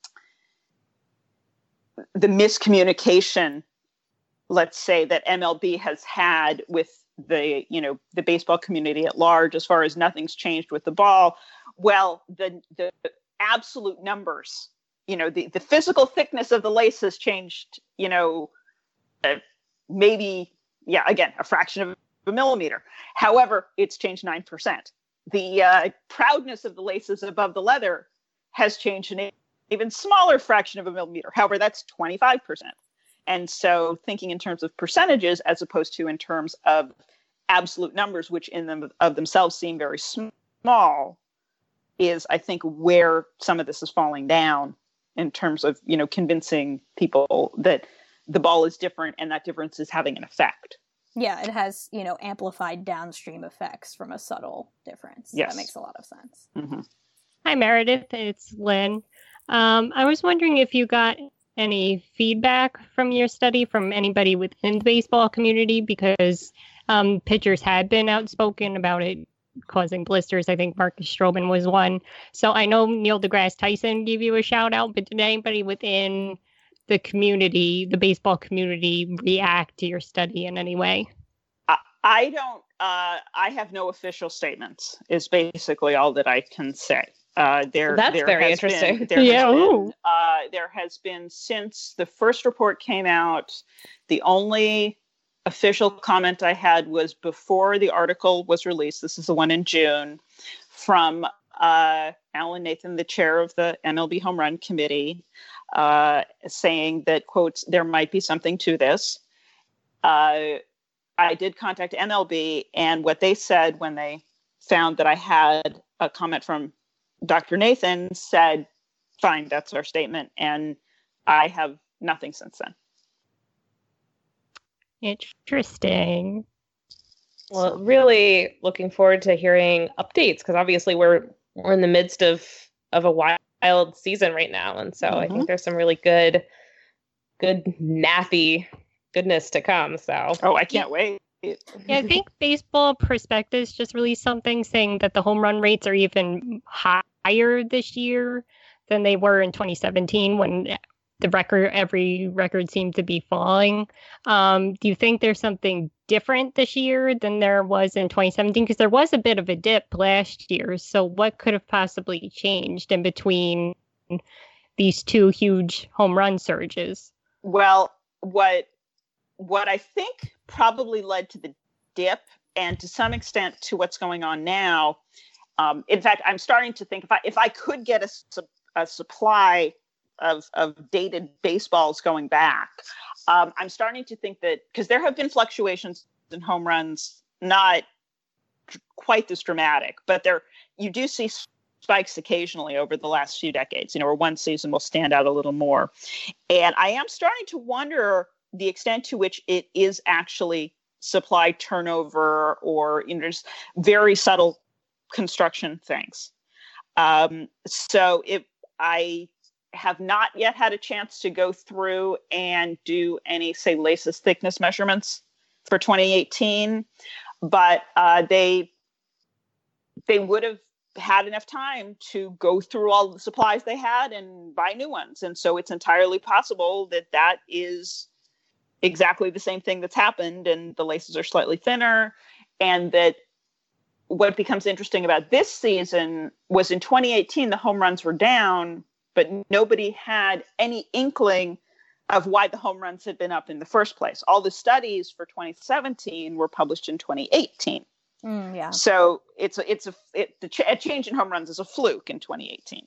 the miscommunication, let's say, that M L B has had with the you know the baseball community at large, as far as nothing's changed with the ball. Well, the the absolute numbers. You know, the, the physical thickness of the lace has changed, you know, uh, maybe, yeah, again, a fraction of a millimeter. However, it's changed nine percent. The uh, proudness of the laces above the leather has changed an even smaller fraction of a millimeter. However, that's twenty-five percent. And so thinking in terms of percentages as opposed to in terms of absolute numbers, which in them of themselves seem very small, is, I think, where some of this is falling down. In terms of, you know, convincing people that the ball is different and that difference is having an effect. Yeah, it has, you know, amplified downstream effects from a subtle difference. Yes. That makes a lot of sense. Mm-hmm. Hi, Meredith. It's Lynn. Um, I was wondering if you got any feedback from your study from anybody within the baseball community, because um, pitchers had been outspoken about it causing blisters. I think Marcus Stroman was one. So I know Neil deGrasse Tyson gave you a shout out, but did anybody within the community, the baseball community, react to your study in any way? I, I don't, uh, I have no official statements is basically all that I can say. Uh, there, That's there very has interesting. Been, there, yeah, has been, uh, there has been, since the first report came out, the only official comment I had was before the article was released. This is the one in June, from uh, Alan Nathan, the chair of the M L B Home Run Committee, uh, saying that, quotes, there might be something to this. Uh, I did contact M L B, and what they said when they found that I had a comment from Doctor Nathan said, fine, that's our statement. And I have nothing since then. Interesting. Well, really looking forward to hearing updates, because obviously we're we're in the midst of of a wild season right now, and so mm-hmm. I think there's some really good, good mathy goodness to come. So oh, I can't wait. Yeah, I think Baseball Prospectus just released something saying that the home run rates are even higher this year than they were in twenty seventeen, when the record, every record seemed to be falling. Um, do you think there's something different this year than there was in twenty seventeen? Because there was a bit of a dip last year. So what could have possibly changed in between these two huge home run surges? Well, what what I think probably led to the dip, and to some extent to what's going on now. Um, in fact, I'm starting to think if I if I could get a, su- a supply of of dated baseballs going back, um, I'm starting to think that, because there have been fluctuations in home runs, not quite this dramatic, but there you do see spikes occasionally over the last few decades, you know, where one season will stand out a little more. And I am starting to wonder the extent to which it is actually supply turnover, or, you know, just very subtle construction things. Um, so if I have not yet had a chance to go through and do any, say, laces thickness measurements for twenty eighteen, but uh, they they would have had enough time to go through all the supplies they had and buy new ones. And so it's entirely possible that that is exactly the same thing that's happened, and the laces are slightly thinner. And that what becomes interesting about this season was in twenty eighteen, the home runs were down, but nobody had any inkling of why the home runs had been up in the first place. All the studies for twenty seventeen were published in twenty eighteen. Mm, yeah. So it's a, it's a, it, the ch- a change in home runs is a fluke in twenty eighteen.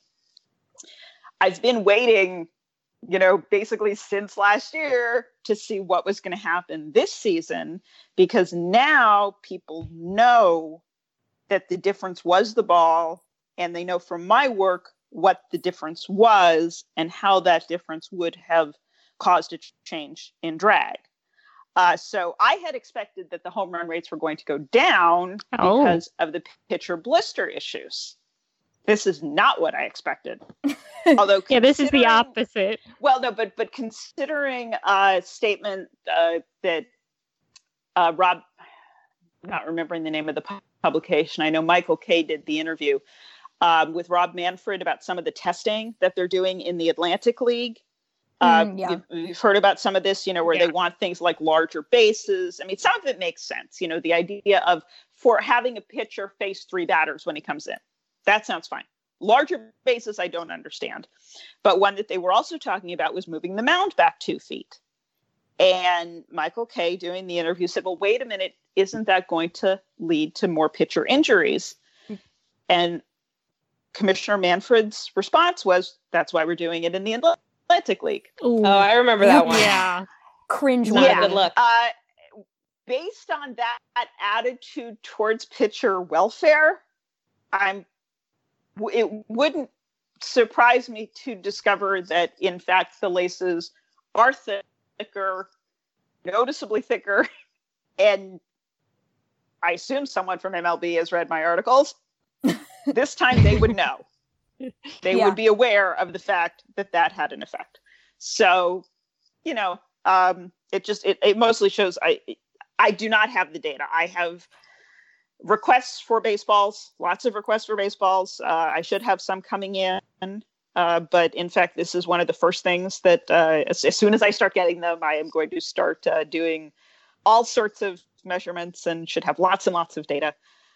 I've been waiting, you know, basically since last year to see what was going to happen this season, because now people know that the difference was the ball, and they know from my work what the difference was and how that difference would have caused a change in drag. Uh, so I had expected that the home run rates were going to go down oh. because of the pitcher blister issues. This is not what I expected. Although yeah, this is the opposite. Well, no, but but considering a statement uh, that uh, Rob, I'm not remembering the name of the pu- publication. I know Michael Kay did the interview um, with Rob Manfred about some of the testing that they're doing in the Atlantic League. Uh, Mm, yeah. you've, you've heard about some of this, you know, where Yeah. they want things like larger bases. I mean, some of it makes sense. You know, the idea of for having a pitcher face three batters when he comes in. That sounds fine. Larger bases, I don't understand. But one that they were also talking about was moving the mound back two feet. And Michael Kay, doing the interview, said, well, wait a minute, isn't that going to lead to more pitcher injuries? And Commissioner Manfred's response was, that's why we're doing it in the Atlantic League. Ooh. Oh, I remember that one. Yeah. Cringe. Not worthy. a good look. Uh, based on that attitude towards pitcher welfare, I'm. It wouldn't surprise me to discover that, in fact, the laces are thicker, noticeably thicker, and I assume someone from M L B has read my articles. This time they would know. They Yeah. would be aware of the fact that that had an effect. So, you know, um, it just, it, it mostly shows I, I do not have the data. I have requests for baseballs, lots of requests for baseballs. Uh, I should have some coming in. Uh, but in fact, this is one of the first things that uh, as, as soon as I start getting them, I am going to start uh, doing all sorts of measurements and should have lots and lots of data.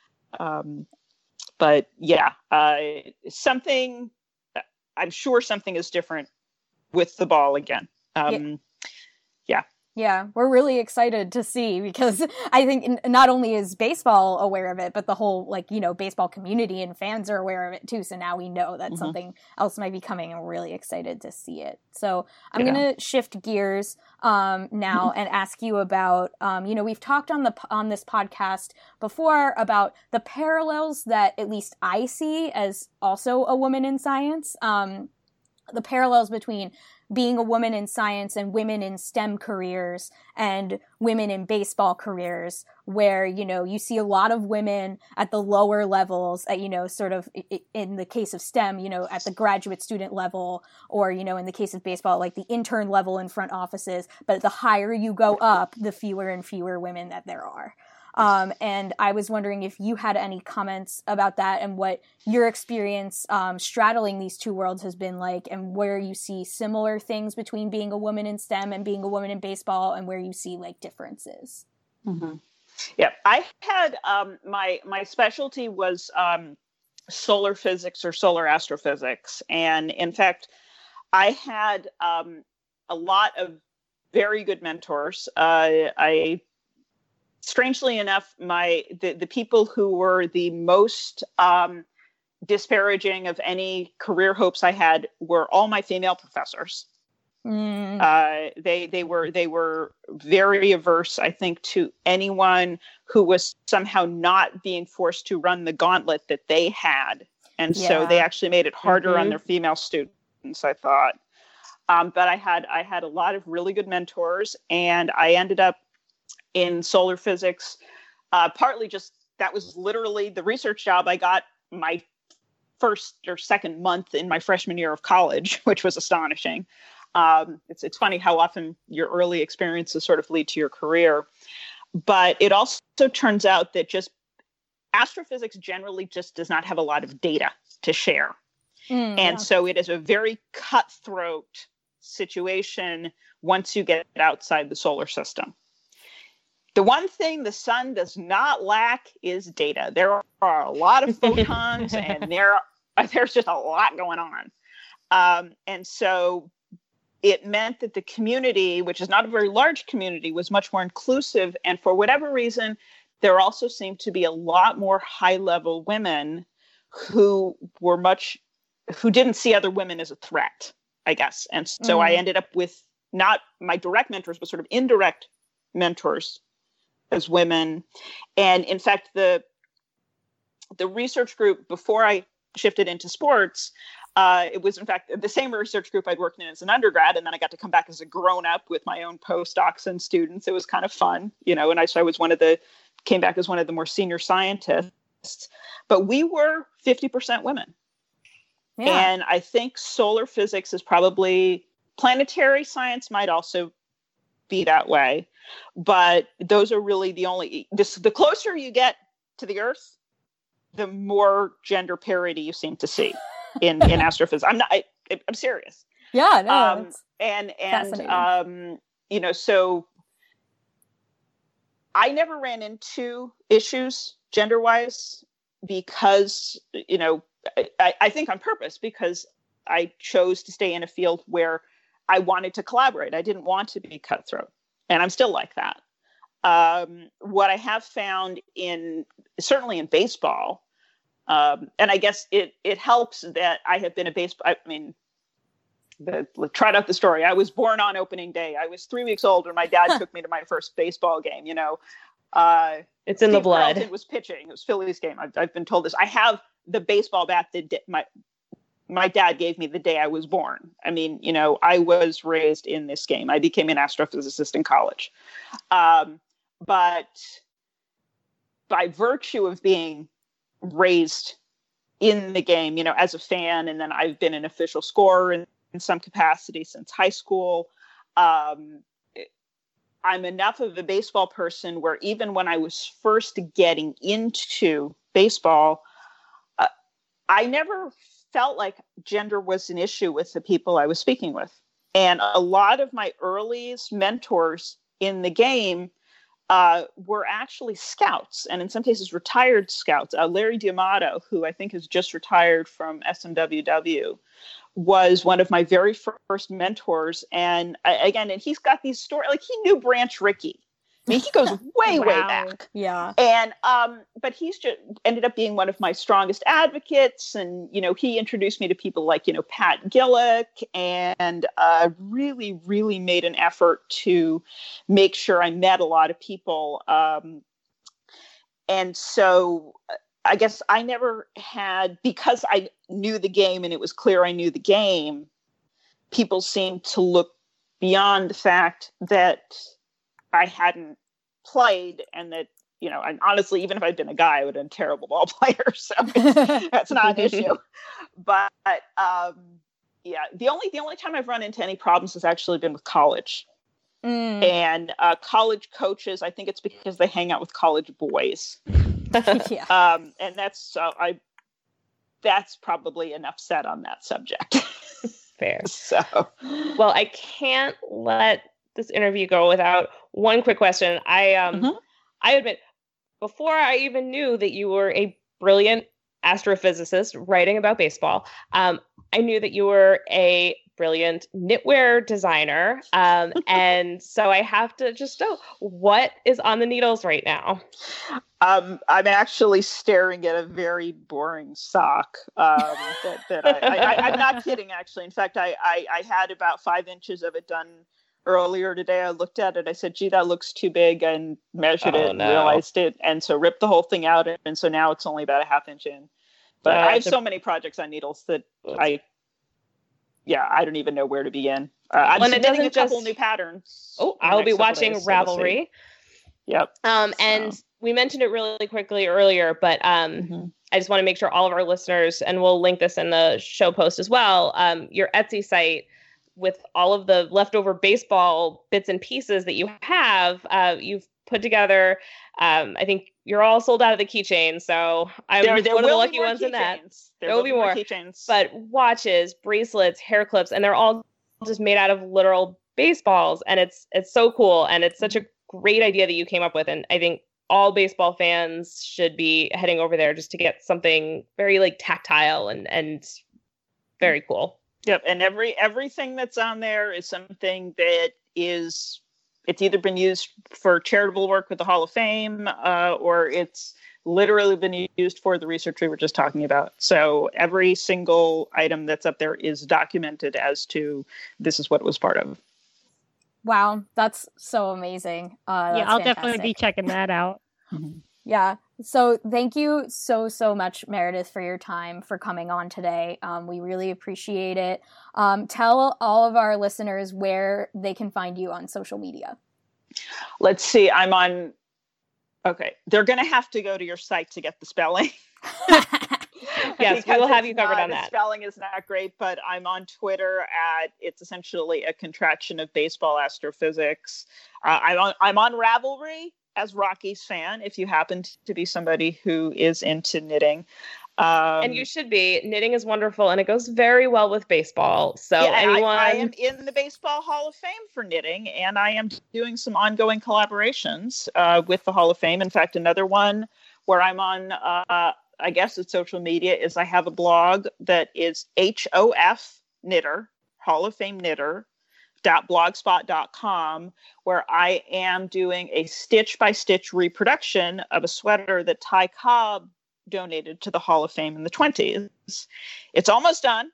Um, but yeah, uh, something, I'm sure something is different with the ball again. Um, yeah. Yeah, we're really excited to see, because I think n- not only is baseball aware of it, but the whole, like, you know, baseball community and fans are aware of it too. So now we know that Mhm. something else might be coming, and we're really excited to see it. So I'm Yeah. going to shift gears um, now and ask you about, um, you know, we've talked on the p- on this podcast before about the parallels that at least I see as also a woman in science. Um, the parallels between being a woman in science and women in STEM careers and women in baseball careers, where, you know, you see a lot of women at the lower levels, at, you know, sort of in the case of STEM, you know, at the graduate student level, or, you know, in the case of baseball, like the intern level in front offices. But the higher you go up, the fewer and fewer women that there are. Um, and I was wondering if you had any comments about that and what your experience um, straddling these two worlds has been like, and where you see similar things between being a woman in STEM and being a woman in baseball, and where you see like differences. Mm-hmm. Yeah, I had um, my my specialty was um, solar physics or solar astrophysics, and in fact, I had um, a lot of very good mentors. Uh, I Strangely enough, my the, the people who were the most um, disparaging of any career hopes I had were all my female professors. Mm. Uh, they they were they were very averse, I think, to anyone who was somehow not being forced to run the gauntlet that they had, and so Yeah. they actually made it harder Mhm. on their female students, I thought. Um, but I had I had a lot of really good mentors, and I ended up in solar physics, uh, partly just that was literally the research job I got my first or second month in my freshman year of college, which was astonishing. Um, it's it's funny how often your early experiences sort of lead to your career. But it also turns out that just astrophysics generally just does not have a lot of data to share. Mm, and yeah. so it is a very cutthroat situation once you get outside the solar system. The one thing the sun does not lack is data. There are a lot of photons, and there are, there's just a lot going on. Um, and so it meant that the community, which is not a very large community, was much more inclusive. And for whatever reason, there also seemed to be a lot more high-level women who were much, who didn't see other women as a threat, I guess. And so Mm. I ended up with not my direct mentors, but sort of indirect mentors as women. And in fact, the the research group before I shifted into sports, uh, it was in fact the same research group I'd worked in as an undergrad, and then I got to come back as a grown up with my own postdocs and students. It was kind of fun, you know. And I so I was one of the came back as one of the more senior scientists, but we were fifty percent women. Yeah. And I think solar physics is probably, planetary science might also be that way, but those are really the only, this, the closer you get to the Earth, the more gender parity you seem to see in, in astrophysics. I'm not, I, I'm serious. Yeah, no, Um, it's and, and, fascinating. um, you know, so I never ran into issues gender wise because, you know, I, I think on purpose, because I chose to stay in a field where I wanted to collaborate. I didn't want to be cutthroat, and I'm still like that. Um, what I have found in, certainly in baseball, um, and I guess it, it helps that I have been a baseball, I mean, the, tried out the story. I was born on opening day. I was three weeks old when my dad took me to my first baseball game, you know. Uh, it's in Steve the blood. Carlton was pitching. It was Phillies game. I've, I've been told this. I have the baseball bat that di- my my dad gave me the day I was born. I mean, you know, I was raised in this game. I became an astrophysicist in college. Um, but by virtue of being raised in the game, you know, as a fan, and then I've been an official scorer in, in some capacity since high school, um, I'm enough of a baseball person where even when I was first getting into baseball, uh, I never felt like gender was an issue with the people I was speaking with. And a lot of my earliest mentors in the game uh, were actually scouts, and in some cases retired scouts. Uh, Larry D'Amato, who I think has just retired from S M W W, was one of my very first mentors. And I, again, and he's got these stories, like he knew Branch Rickey. I mean, he goes way, way Wow. back. Yeah. And, um, but he's just ended up being one of my strongest advocates. And, you know, he introduced me to people like, you know, Pat Gillick, and uh, really, really made an effort to make sure I met a lot of people. Um, and so I guess I never had, because I knew the game and it was clear I knew the game, people seemed to look beyond the fact that I hadn't played, and that, you know, and honestly, even if I'd been a guy, I would have been a terrible ball player. So it's, that's not an issue. But um, yeah, the only the only time I've run into any problems has actually been with college. Mm. And uh, college coaches, I think it's because they hang out with college boys. Yeah. Um, and that's uh, I. That's probably enough said on that subject. Fair. So, well, I can't let this interview go without one quick question. I um, Mhm. I admit, before I even knew that you were a brilliant astrophysicist writing about baseball, um, I knew that you were a brilliant knitwear designer. Um, and so I have to just know, what is on the needles right now? Um, I'm actually staring at a very boring sock. Um, that, that I, I, I, I'm not kidding, actually. In fact, I, I, I had about five inches of it done earlier today. I looked at it. I said, gee, that looks too big, and measured Oh, it and no. realized it. And so ripped the whole thing out. And so now it's only about a half inch in. But Uh, I have the- so many projects on needles that I, yeah, I don't even know where to begin. Uh, I'm Well, and it submitting a doesn't couple just- new patterns. Oh, in the I'll be next couple watching days, so we'll see. Ravelry. Yep. Um, and we mentioned it really quickly earlier, but um, Mm-hmm. I just want to make sure all of our listeners, and we'll link this in the show post as well, um, your Etsy site with all of the leftover baseball bits and pieces that you have, uh, you've put together. Um, I think you're all sold out of the keychains, so I'm There- there one of the will be lucky more ones in that. keychains. There, will be more. keychains. But watches, bracelets, hair clips, and they're all just made out of literal baseballs, and it's it's so cool, and it's such a great idea that you came up with, and I think all baseball fans should be heading over there just to get something very like tactile and and very cool. Yep, and every everything that's on there is something that is it's either been used for charitable work with the Hall of Fame, uh, or it's literally been used for the research we were just talking about. So every single item that's up there is documented as to this is what it was part of. Wow, that's so amazing. Uh, that's yeah, I'll fantastic. definitely be checking that out. Yeah. So thank you so, so much, Meredith, for your time, for coming on today. Um, we really appreciate it. Um, tell all of our listeners where they can find you on social media. Let's see. I'm on. Okay. They're going to have to go to your site to get the spelling. Yes, we will have you covered not, on that. The spelling is not great, but I'm on Twitter at, it's essentially a contraction of baseball astrophysics. Uh, I'm on, I'm on Ravelry as Rocky's fan, if you happen to be somebody who is into knitting. Um, and you should be. Knitting is wonderful, and it goes very well with baseball. So yeah, anyone... I, I am in the Baseball Hall of Fame for knitting, and I am doing some ongoing collaborations uh, with the Hall of Fame. In fact, another one where I'm on, uh, I guess it's social media, is I have a blog that is H O F Knitter, Hall of Fame Knitter, dot blogspot dot com, where I am doing a stitch by stitch reproduction of a sweater that Ty Cobb donated to the Hall of Fame in the twenties. It's almost done,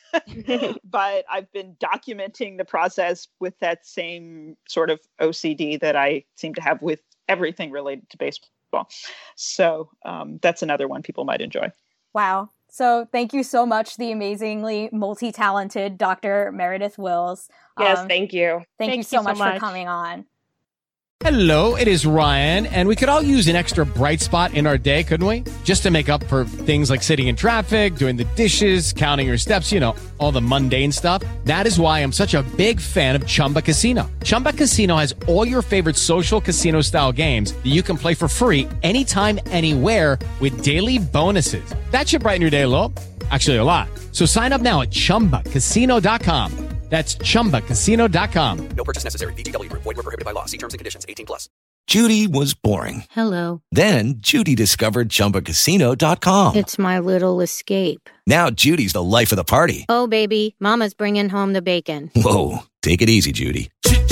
but I've been documenting the process with that same sort of O C D that I seem to have with everything related to baseball. So um, that's another one people might enjoy. Wow. So thank you so much, the amazingly multi-talented Doctor Meredith Wills. Yes, Um, thank you. Thank, Thank you so you so much, much. for coming on. Hello, it is Ryan, and we could all use an extra bright spot in our day, couldn't we? Just to make up for things like sitting in traffic, doing the dishes, counting your steps, you know, all the mundane stuff. That is why I'm such a big fan of Chumba Casino. Chumba Casino has all your favorite social casino-style games that you can play for free anytime, anywhere with daily bonuses. That should brighten your day a little. Actually, a lot. So sign up now at chumba casino dot com. That's chumba casino dot com. No purchase necessary. V G W Group. Void where prohibited by law. See terms and conditions. eighteen plus. Judy was boring. Hello. Then Judy discovered chumba casino dot com. It's my little escape. Now Judy's the life of the party. Oh, baby, mama's bringing home the bacon. Whoa, take it easy, Judy.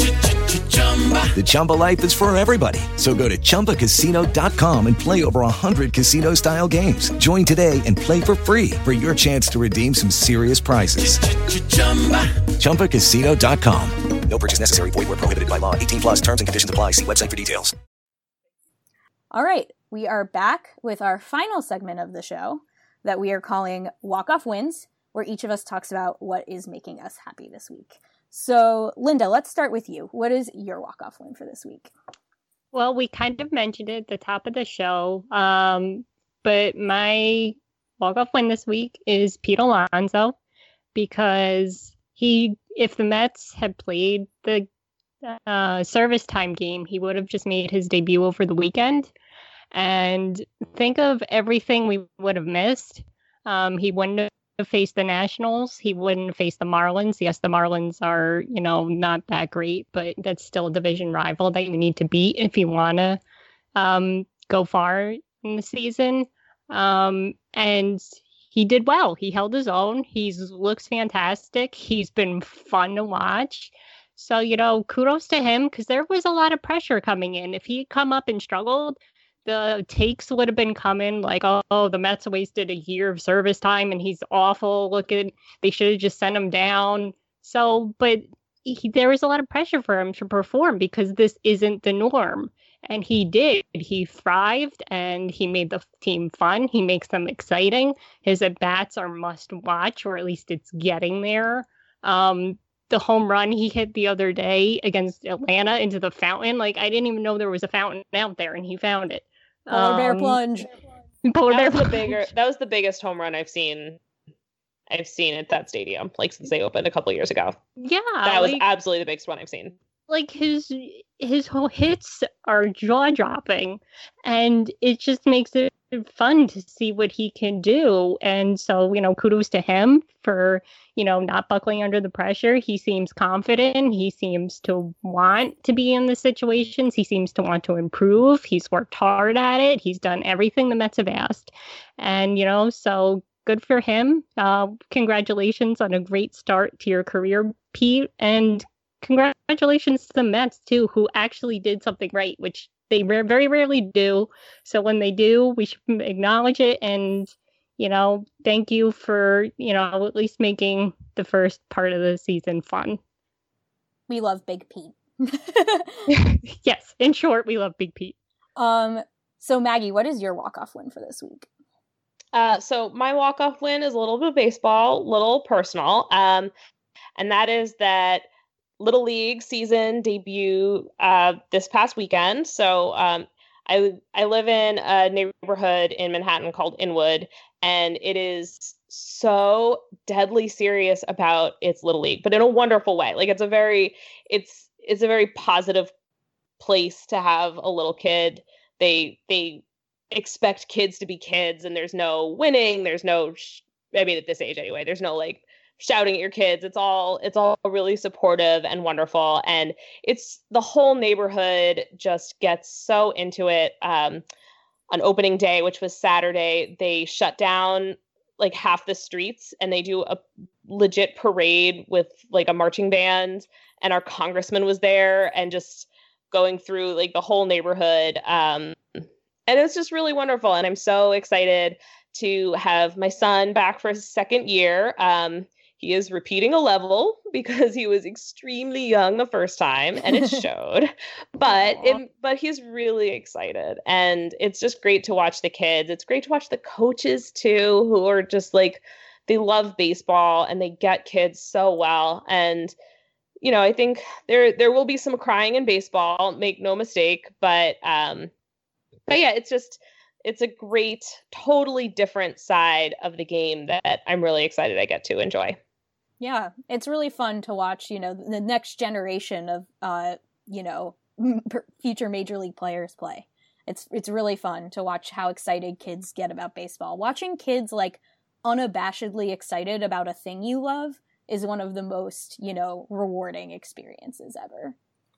The Chumba life is for everybody. So go to chumba casino dot com and play over one hundred casino-style games. Join today and play for free for your chance to redeem some serious prizes. chumba casino dot com. No purchase necessary. Void where prohibited by law. eighteen plus terms and conditions apply. See website for details. All right, we are back with our final segment of the show that we are calling Walk Off Wins, where each of us talks about what is making us happy this week. So, Linda, let's start with you. What is your walk-off win for this week? Well, we kind of mentioned it at the top of the show, um, but my walk-off win this week is Pete Alonso, because he, if the Mets had played the uh, service time game, he would have just made his debut over the weekend. And think of everything we would have missed. Um, he wouldn't have faced the Nationals. He wouldn't face the Marlins. Yes, the Marlins are, you know, not that great, but that's still a division rival that you need to beat if you want to um, go far in the season. Um, and he did well. He held his own. He looks fantastic. He's been fun to watch. So, you know, kudos to him, because there was a lot of pressure coming in. If he had come up and struggled, the takes would have been coming like, oh, oh, the Mets wasted a year of service time and he's awful looking. They should have just sent him down. So, but he, there was a lot of pressure for him to perform because this isn't the norm. And he did. He thrived and he made the team fun. He makes them exciting. His at-bats are must watch, or at least it's getting there. Um, the home run he hit the other day against Atlanta into the fountain, like I didn't even know there was a fountain out there and he found it. Polar bear Um, plunge. Polar bear That was the plunge. bigger. That was the biggest home run I've seen. I've seen at that stadium, like since they opened a couple years ago. Yeah, That was like- absolutely the biggest one I've seen. like his his whole hits are jaw dropping, and it just makes it fun to see what he can do. And so, you know, kudos to him for, you know, not buckling under the pressure. He seems confident. He seems to want to be in the situations. He seems to want to improve. He's worked hard at it. He's done everything the Mets have asked. And, you know, so good for him. Uh, congratulations on a great start to your career, Pete. And congratulations congratulations to the Mets, too, who actually did something right, which they ra- very rarely do. So when they do, we should acknowledge it and, you know, thank you for, you know, at least making the first part of the season fun. We love Big Pete. Yes, in short, we love Big Pete. Um, so Maggie, what is your walk-off win for this week? Uh, so my walk-off win is a little bit of baseball, little personal, um, and that is that Little League season debut uh, this past weekend. So um, I I live in a neighborhood in Manhattan called Inwood, and it is so deadly serious about its Little League, but in a wonderful way. Like it's a very it's it's a very positive place to have a little kid. They they expect kids to be kids, and there's no winning. There's no, sh- I mean, at this age anyway, there's no like shouting at your kids. It's all, it's all really supportive and wonderful. And it's the whole neighborhood just gets so into it. Um, on opening day, which was Saturday, they shut down like half the streets and they do a legit parade with like a marching band. And our congressman was there and just going through like the whole neighborhood. Um, And it's just really wonderful. And I'm so excited to have my son back for his second year. Um, he is repeating a level because he was extremely young the first time and it showed. But it, but he's really excited. And it's just great to watch the kids. It's great to watch the coaches too, who are just like, they love baseball and they get kids so well. And, you know, I think there there will be some crying in baseball, make no mistake. But um But yeah, it's just, it's a great, totally different side of the game that I'm really excited I get to enjoy. Yeah, it's really fun to watch, you know, the next generation of, uh, you know, future major league players play. It's it's really fun to watch how excited kids get about baseball. Watching kids, like, unabashedly excited about a thing you love is one of the most, you know, rewarding experiences ever.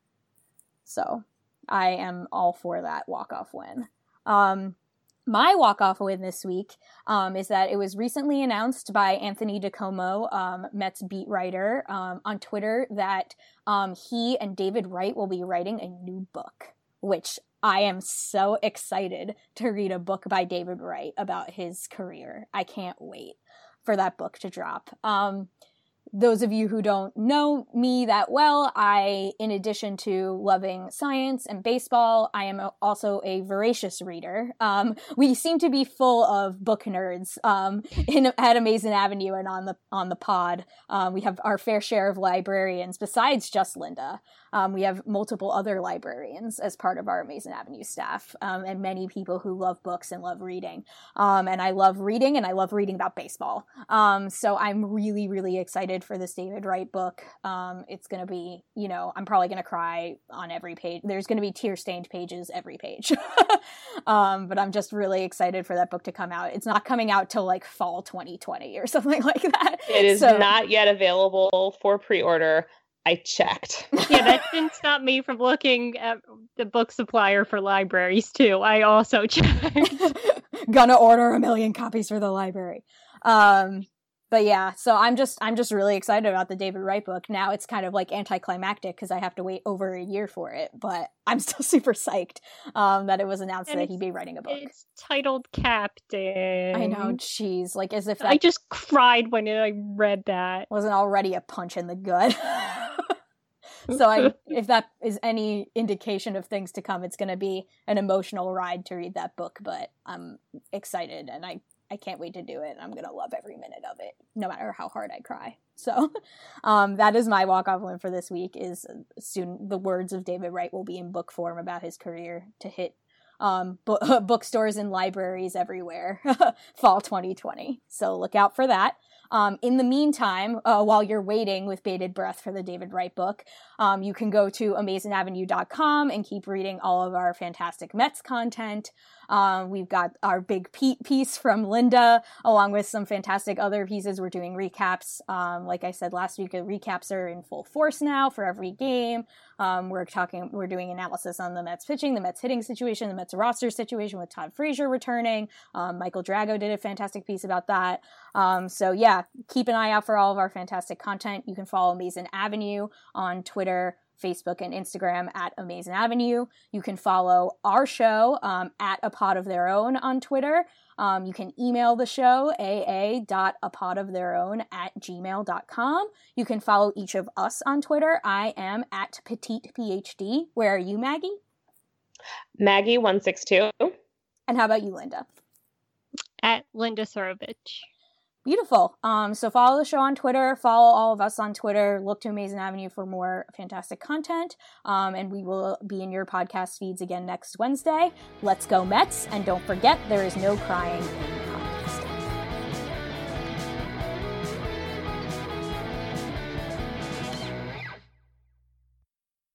So I am all for that walk-off win. Um, my walk-off win this week um, is that it was recently announced by Anthony DiComo, um, Mets beat writer, um, on Twitter that um, he and David Wright will be writing a new book, which I am so excited to read a book by David Wright about his career. I can't wait for that book to drop. Um, Those of you who don't know me that well, I, in addition to loving science and baseball, I am also a voracious reader. Um, we seem to be full of book nerds um, in, at Amazing Avenue and on the on the pod. Um, we have our fair share of librarians besides just Linda. Um, we have multiple other librarians as part of our Amazing Avenue staff, um, and many people who love books and love reading. Um, and I love reading, and I love reading about baseball. Um, so I'm really, really excited for this David Wright book. Um, it's going to be, you know, I'm probably going to cry on every page. There's going to be tear-stained pages every page. um, but I'm just really excited for that book to come out. It's not coming out till like fall twenty twenty or something like that. It is so, not yet available for pre-order. I checked. Yeah, that didn't stop me from looking at the book supplier for libraries, too. I also checked. Gonna order a million copies for the library. Um, but yeah, so I'm just I'm just really excited about the David Wright book. Now it's kind of like anticlimactic because I have to wait over a year for it, but I'm still super psyched um, that it was announced And that he'd be writing a book. It's titled Captain. I know, jeez, like as if that I just cried when I read that. wasn't already a punch in the gut. So I, if that is any indication of things to come, it's going to be an emotional ride to read that book, but I'm excited and I, I can't wait to do it. And I'm going to love every minute of it, no matter how hard I cry. So um, that is my walk-off win for this week is soon the words of David Wright will be in book form about his career to hit um, bu- bookstores and libraries everywhere fall twenty twenty. So look out for that. Um, in the meantime, uh, while you're waiting with bated breath for the David Wright book, um, you can go to amazing avenue dot com and keep reading all of our fantastic Mets content. Um, we've got our big Pete piece from Linda, along with some fantastic other pieces. We're doing recaps. Um, like I said last week, the recaps are in full force now for every game. Um, we're talking, we're doing analysis on the Mets pitching, the Mets hitting situation, the Mets roster situation with Todd Frazier returning. Um, Michael Drago did a fantastic piece about that. Um, so yeah, keep an eye out for all of our fantastic content. You can follow Amazing Avenue on Twitter, Facebook and Instagram at Amazing Avenue. You can follow our show um, at A Pod of Their Own on Twitter. Um, you can email the show, aa.apodoftheirown at gmail dot com. You can follow each of us on Twitter. I am at Petite PhD. Where are you, Maggie? Maggie one six two. And how about you, Linda? At Linda Surovich. Beautiful. Um, so follow the show on Twitter, follow all of us on Twitter, look to Amazing Avenue for more fantastic content, um, and we will be in your podcast feeds again next Wednesday. Let's go Mets, and don't forget, there is no crying in